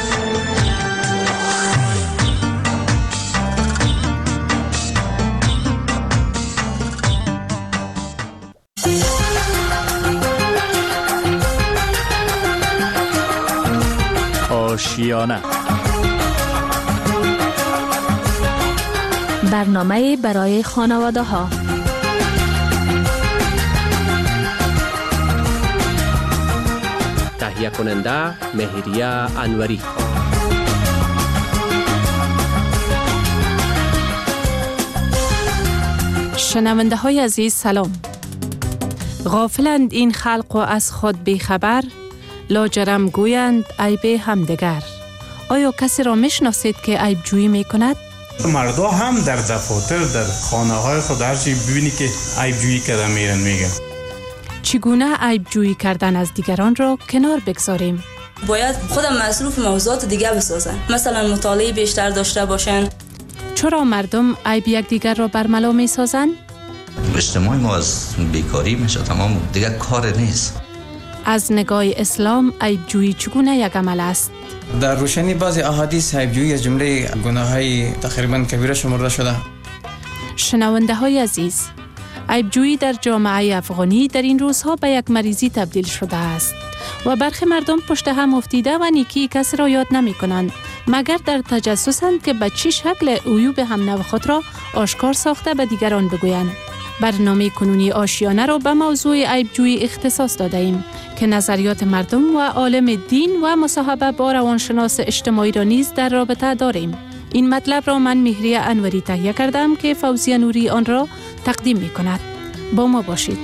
آشیانه برنامه برای خانواده ها. تهیه کننده مهریه انوری. شنونده های عزیز سلام. غافلند این خلق و از خود بیخبر، لاجرم گویند عیب همدیگر. آیا کسی را میشناسید که عیب جویی میکند؟ مردا هم در دفاتر در خانه های خود هرچی ببینی که عیب جویی کردن میرن میگن. چگونه عیب جویی کردن از دیگران را کنار بگذاریم؟ باید خودم مصروف موضوعات دیگه بسازن، مثلا مطالعه بیشتر داشته باشن. چرا مردم عیب یکدیگر را برملا میسازند؟ اجتماع ما از بیکاری میشه تمام، دیگه کار نیست. از نگاه اسلام عیب جویی چگونه یک عمل است؟ در روشنی بعضی احادیث عیب جویی از جمله گناه‌های تقریباً کبیره شمرده شده. شنونده های عزیز، عیب جویی در جامعه افغانی در این روزها به یک مریضی تبدیل شده است و برخی مردم پشت هم افتیده و نیکی کسی را یاد نمی کنند مگر در تجسسند که به چه شکل عیوب همنو خود را آشکار ساخته به دیگران بگویند. برنامه کنونی آشیانه را به موضوع عیب جویی اختصاص داده ایم که نظریات مردم و عالم دین و مصاحبه با روانشناس اجتماعی را نیز در رابطه داریم. این مطلب را من مهریه انوری تهیه کردم که فوزیه نوری آن را تقدیم می کند. با ما باشید.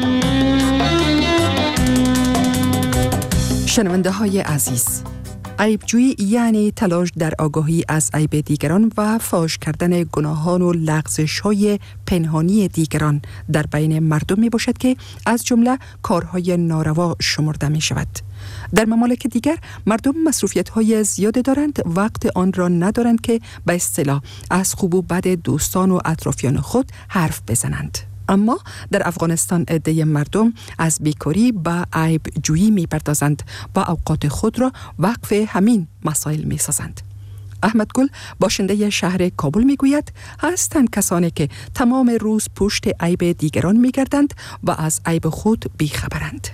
شنونده های عزیز، عیبجویی یعنی تلاش در آگاهی از عیب دیگران و فاش کردن گناهان و لغزش‌های پنهانی دیگران در بین مردم می باشد که از جمله کارهای ناروا شمرده می شود. در ممالک دیگر مردم مصروفیت‌های زیاد دارند، وقت آن را ندارند که به اصطلاح از خوب و بد دوستان و اطرافیان خود حرف بزنند. اما در افغانستان عده مردم از بیکاری به عیب جویی می پردازند و اوقات خود را وقف همین مسائل می سازند. احمد گل باشنده شهر کابل می گوید هستند کسانی که تمام روز پشت عیب دیگران می گردند و از عیب خود بیخبرند.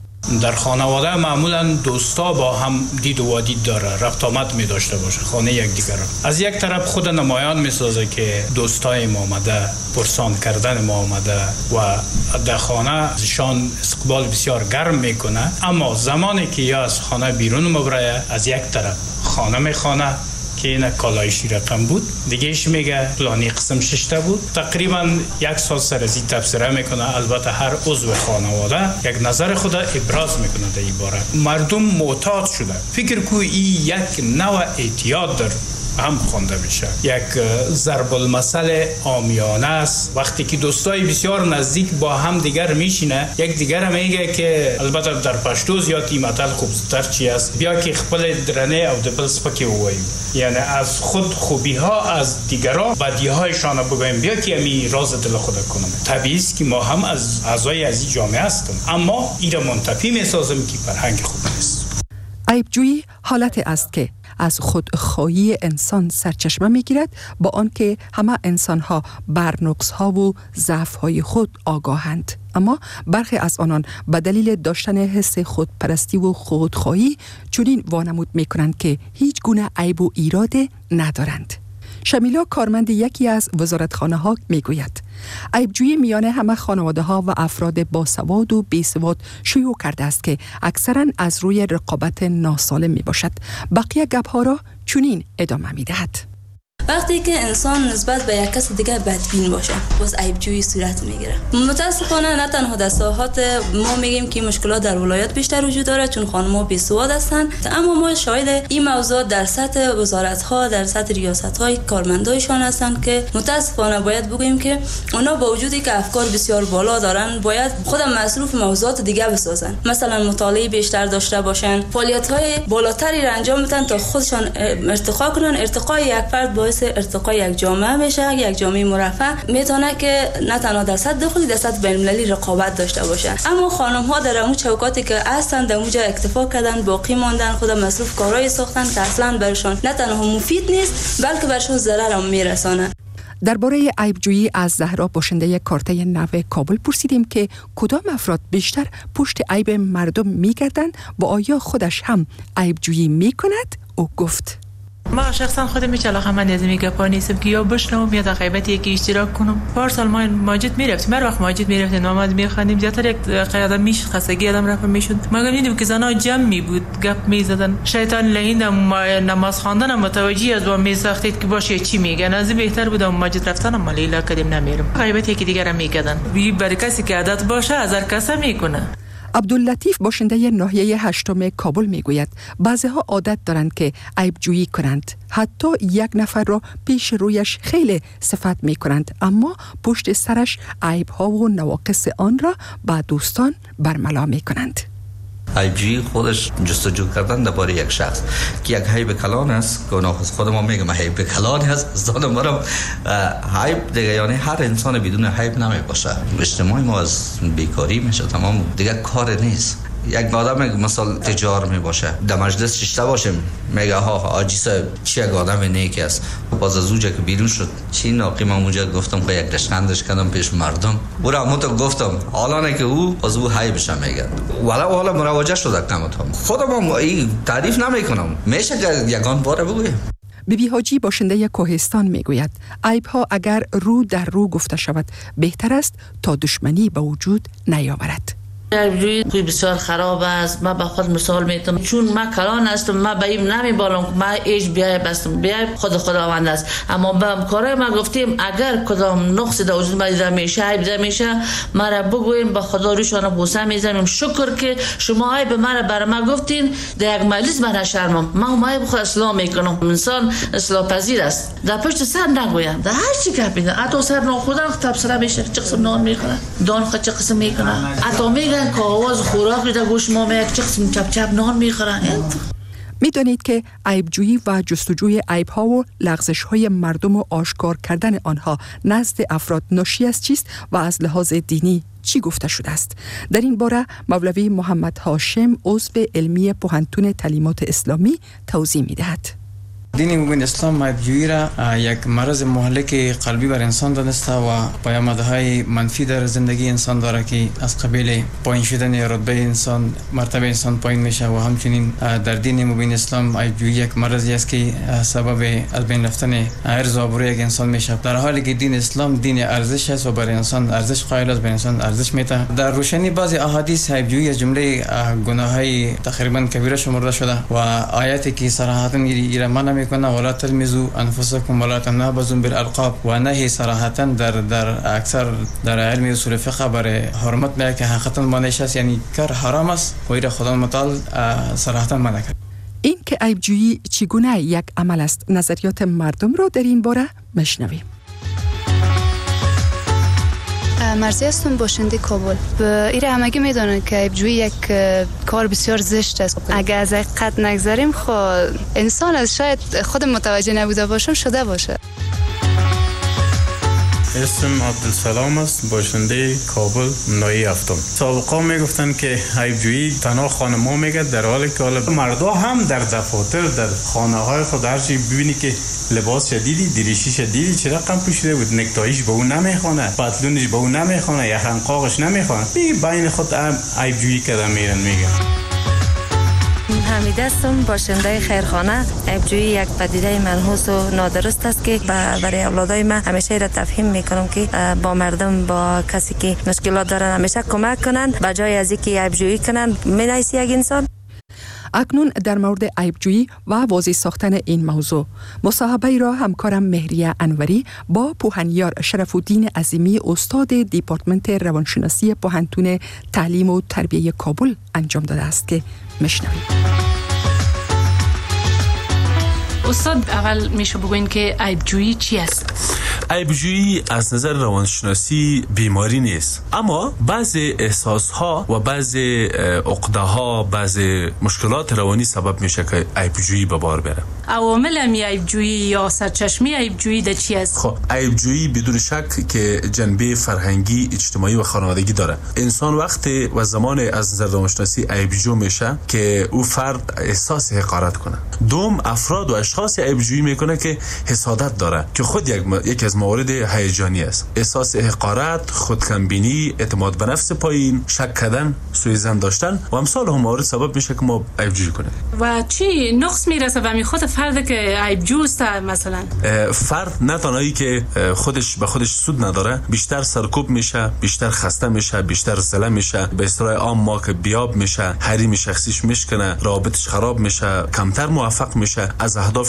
در خانواده معمولا دوستا با هم دید و وادید داره، رفت آمد می داشته باشه خانه یک دیگر را. از یک طرف خود نمایان می سازه که دوستای ما آمده، پرسان کردن ما آمده و در خانه ازشان استقبال بسیار گرم می کنه. اما زمانی که یا از خانه بیرون مبره، از یک طرف خانه می خانه که این کالایشی رقم بود، دیگه ایش میگه فلانی قسم ششته بود. تقریبا یک سال سر از این تبصره میکنه. البته هر عضو خانواده یک نظر خود ابراز میکنه در این باره. مردم معتاد شده. فکر کو این یک نوع اعتیاد در هم خوانده میشه. یک ضرب المثل عامیانه است. وقتی که دوستای بسیار نزدیک با هم دیگر میشینه، یک دیگر میگه که البته در پشتو زیادی مثل خوبتر چی است، بیا که خپل درنه او د بل سپکی وایو، یعنی از خود خوبی ها از دیگران بدی هایشان بگویم، بیا که می راز دل خود کنم. طبیعی است که ما هم از اعضای از این جامعه هستیم، اما این را منتفی میسازم که فرهنگ خوب نیست. عیبجویی حالت است که از خودخواهی انسان سرچشمه میگیرد، با آنکه همه انسانها بر نقصها و ضعفهای خود آگاهند، اما برخی از آنان به دلیل داشتن حس خودپرستی و خودخواهی چنین وانمود میکنند که هیچ گونه عیب و ایراد ندارند. شمیلا کارمند یکی از وزارتخانه‌ها میگوید عیبجویی میان همه خانواده‌ها و افراد باسواد و بیسواد شیوع کرده است که اکثراً از روی رقابت ناسالم میباشد. بقیه گپ‌ها را چنین ادامه میدهد. وقتی که انسان نسبت به یک کس دیگه بدبین باشه، باز عیبجویی صورت میگیره. متاسفانه نه تنها در ساحات ما میگیم که مشکلات در ولایت بیشتر وجود داره چون خانم‌ها بیسواد هستند، اما ما شاهد این موضوع در سطح وزارت‌ها، در سطح ریاست‌های کارمندایشان هستند که متاسفانه باید بگوییم که اونا با وجودی که افکار بسیار بالا دارن، باید خودم مصروف موضوعات دیگه بسازن، مثلا مطالعه بیشتر داشته باشن، فعالیت‌های بالاتری را انجام بدن تا خودشان ارتقا کنن. ارتقای یک فرد باعث ارتقای یک جامعه میشه. یک جامعه مرفه میتونه که نه تنها در سطح داخلی، در سطح بین‌المللی رقابت داشته باشن. اما خانم ها در اون چوکاتی که هستن در اونجا اکتفا کردن، باقی ماندن، خود مصروف کارهای ساختن که اصلا برشان نه تنها مفید نیست بلکه برشون ضرر هم میرسانه. درباره عیبجویی از زهرا باشنده کارته نو کابل پرسیدیم که کدام افراد بیشتر پشت عیب مردم میگردند و آیا خودش هم عیبجویی میکند؟ او گفت ما شخصا خودم هیچ علاقه من از این گپا نیستم که یا بشنوم یا در غیبتی که اشتراک کنم. پارسال ما ماجد میرفتیم، هر وقت ماجد میرفتیم نماز میخوندیم، زیاتر یک قیادم میش خستگی آدم رفت میشد. ما دیدیم که زنا جمع می بود گپ میزدن، شیطان لعین نماز خواندن متوجی از اون میساختید که باشه چی میگن. از بهتر بود ماجد رفتن ما لیلا کردیم نمیرم. غیبتی که دیگه را میکردن بی برکسی که عادت باشه از هر کس میکنه. عبداللطیف باشنده ناحیه 8 کابل میگوید بعضی‌ها عادت دارند که عیب‌جویی کنند، حتی یک نفر را پیش رویش خیلی صفت می کنند، اما پشت سرش عیب‌ها و نواقص آن را به دوستان برملا می کنند. عیب‌جویی خودش جستجو کردن درباره یک شخص که یک عیب کلان است که ناخوش خود ما میگم عیب کلان است زدن مرا عیب دیگه، یعنی هر انسان بدون عیب نمی باشه. اجتماع ما از بیکاری میشه تمام، دیگه کار نیست. یک آدم مثلا تجار می باشه در مجلس ششته باشیم میگه ها آجی صاحب چی یک آدم نیکی است. باز از اوجه که بیرون شد چی ناقی من اونجا گفتم که یک رشخندش کردم پیش مردم برا همون تو گفتم حالا نه که او از او حیبش هم میگه ولی حالا مراوجه شده کمتام خودم این تعریف نمی کنم میشه که یگان باره بگویم. بیبی حاجی باشنده کوهستان میگوید عیب‌ها اگر رو در رو گفته شود بهتر است تا دشمنی به وجود نیاورد. عیب‌جویی بسیار خراب است. من به خود مثال میتم چون من کلان هستم، من به این نمیبالم که من ایش بیایب هستم، بیایب خود خداوند است. اما به کارای ما گفتیم اگر کدام نقص در وجود ما دیده میشه، عیب دیده میشه، مرا بگوین به خدا روشان بوسه میزنیم شکر که شما عیب مرا برای ما گفتین در یک مجلس من نشرمم. من عیب خود اصلاح میکنم. انسان اصلاح پذیر است. در پشت سر نگویم، در هر چی که بیدن حتی سر ناخودن تبصره میشه چه قسم نان میخوره، دان خود چه قسم میکنه، حتی میگن که آواز خوراک در گوش ما میاد چه قسم چپ چپ نان میخورن. میدانید که عیب‌جویی و جستجوی عیب‌ها و لغزش‌های مردم و آشکار کردن آنها نزد افراد ناشی از چیست و از لحاظ دینی چی گفته شده است؟ در این باره مولوی محمد هاشم عضو علمی پوهنتون تعلیمات اسلامی توضیح می‌دهد. دین مبین اسلام عیب‌جویی را یک مرض مهلک قلبی بر انسان دانسته و پیامدهای منفی در زندگی انسان داره که از قبیل پایین شدن رتبه انسان، مرتبه انسان پایین میشه و همچنین در دین مبین اسلام عیب‌جویی یک مرضی است که سبب از بین رفتن عرض و آبروی یک انسان میشه، در حالی که دین اسلام دین ارزش است و بر انسان ارزش قائل است، بر انسان ارزش میده. در روشنی بعضی احادیث عیب‌جویی از جمله گناههای تقریبا کبیره شمرده شده و آیاتی که صراحتا ایره کنه ولا تلمزوا انفسکم ولا تنابزوا بالالقاب و نهی صراحتا در اکثر در علم اصول فقه برای حرمت میگه که حقیقتا مانعش است، یعنی کار حرام است و ایره خدا متعال صراحتا منع کرد. این که عیب‌جویی چگونه یک عمل است، نظریات مردم را در این باره میشنویم. مرزی هستم باشنده کابل. ایره همگی میدونن که عیب‌جویی یک کار بسیار زشت است. اگر از حقیقت نگذاریم خب انسان از شاید خود متوجه نبوده باشم شده باشه. اسم عبدالسلام است، باشنده کابل ناحیه 7. سابقا میگفتن که عیب‌جویی تنها خانم‌ها میگه، در حالی که مردا هم در دفاتر در خانه‌های خود هر چی ببینی که لباس شدیدی، دریشی شدیدی چه رقم پوشیده بود، نکتایش به اون نمیخونه، پتلونش به اون نمیخونه، یخنقاقش نمیخونه، بین خود عیب‌جویی کردن میرن. میگه حمیده هستم، باشنده خیرخانه. عیب‌جویی یک پدیده منحوس و نادرست است که برای اولادای من همیشه را تفهیم میکنم که با مردم، با کسی که مشکلات دارن همیشه کمک کنن به جای از اینکه عیب‌جویی کنن. مینایسی یک انسان. اکنون در مورد عیب‌جویی و واضح ساختن این موضوع مصاحبه را همکارم مهریه انوری با پوهنیار شرف الدین عظیمی استاد دیپارتمنت روانشناسی پوهنتون تعلیم و تربیه کابل انجام داده است که میشنویم. استاد اول میشه بگوین که عیب‌جویی چی است؟ عیب‌جویی از نظر روانشناسی بیماری نیست، اما بعضی احساس‌ها و بعضی عقده‌ها، بعضی مشکلات روانی سبب میشه که عیب‌جویی به بار بره. عوامل عیب‌جویی یا سرچشمه عیب‌جویی ده چی است؟ خب عیب‌جویی بدون شک که جنبه فرهنگی، اجتماعی و خانوادگی داره. انسان وقتی و زمان از نظر روانشناسی عیب‌جو میشه که او فرد احساس حقارت کنه. دوم، افراد و اشخاص عیب‌جویی میکنه که حسادت داره که خود یک از موارد هیجانی است. احساس حقارت، خودکمبینی، اعتماد به نفس پایین، شک کردن، سوءظن داشتن و امثال هم موارد سبب میشه که ما عیب‌جویی کنیم. و چی نقص میرسه به می خود فرد که عیب‌جو است؟ مثلا فرد نه تنهایی که خودش به خودش سود نداره، بیشتر سرکوب میشه، بیشتر خسته میشه، بیشتر زله میشه، به اصطلاح عام ما که بیاب میشه، حریم شخصیش میشکنه، رابطش خراب میشه، کمتر موفق میشه، از اهداف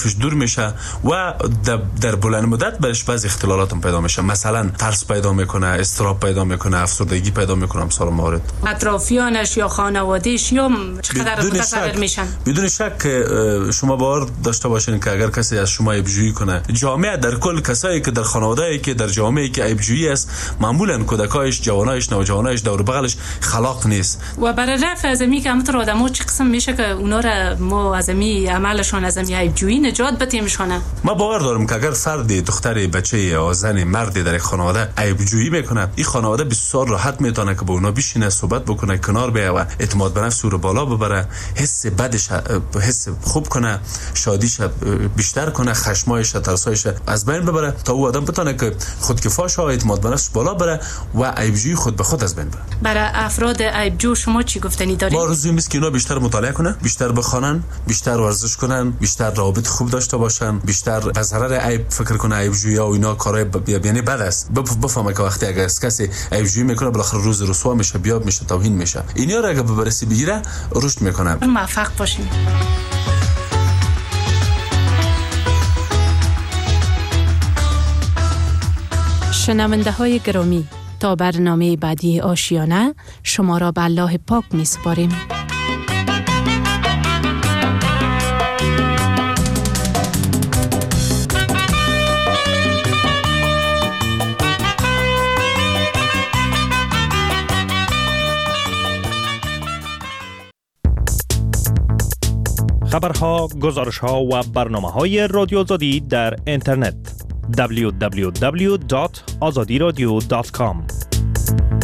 اطرافش دور میشه و در بلند مدت برش بعض اختلالات هم پیدا میشه، مثلا ترس پیدا میکنه، اضطراب پیدا میکنه، افسردگی پیدا میکنه، امثال موارد. اطرافیانش یا خانواده‌اش یا چقدر متضرر میشن؟ بدون شک شما باور داشته باشین که اگر کسی از شما عیب‌جویی کنه، جامعه در کل کسایی که در خانواده‌ای که در جامعه‌ای که عیب‌جویی است، معمولا کودکایش، جوانایش، نوجوانایش دور بغلش خلاق نیست. و برای رفع از می که همونطور آدم‌ها چه قسم میشه که اونا را ما از می عملشون از می عیب‌جویی نجات بدیمشونه؟ ما باور دارم که اگر فرد، دختری، بچه یا زن، مردی در خانواده عیب‌جویی میکنه، این خانواده بسیار راحت میتونه که با اونا بشینه، صحبت بکنه، کنار بیایه و اعتماد به نفس رو بالا ببره، حس بدش حس خوب کنه، شادیش بیشتر کنه، خشمایش، ترسایش از بین ببره تا او آدم بتونه که خودکفاش و اعتماد به نفس بالا بره و عیب‌جویی خود به خود از بین بره. برای افراد عیب‌جو شما چی گفتنی دارید؟ ما آرزویم است که اینا بیشتر مطالعه کنن، بیشتر بخوانن، بیشتر ورزش کنن، بیشتر روابط خوب داشته باشن، بیشتر از ضرر عیب فکر کنه، عیب‌جویی و اینا کارهای یعنی بد است. بفهمه که وقتی اگر کسی عیب‌جویی میکنه بالاخره روز رسوا میشه، بیاب میشه، توهین میشه. اینا را اگه بررسی بگیره رشد میکنه. موفق باشین. شنونده های گرامی، تا برنامه بعدی آشیانه شما را به الله پاک می سپاریم. خبرها، گزارشها و برنامه‌های رادیو آزادی در اینترنت www.azadiradio.com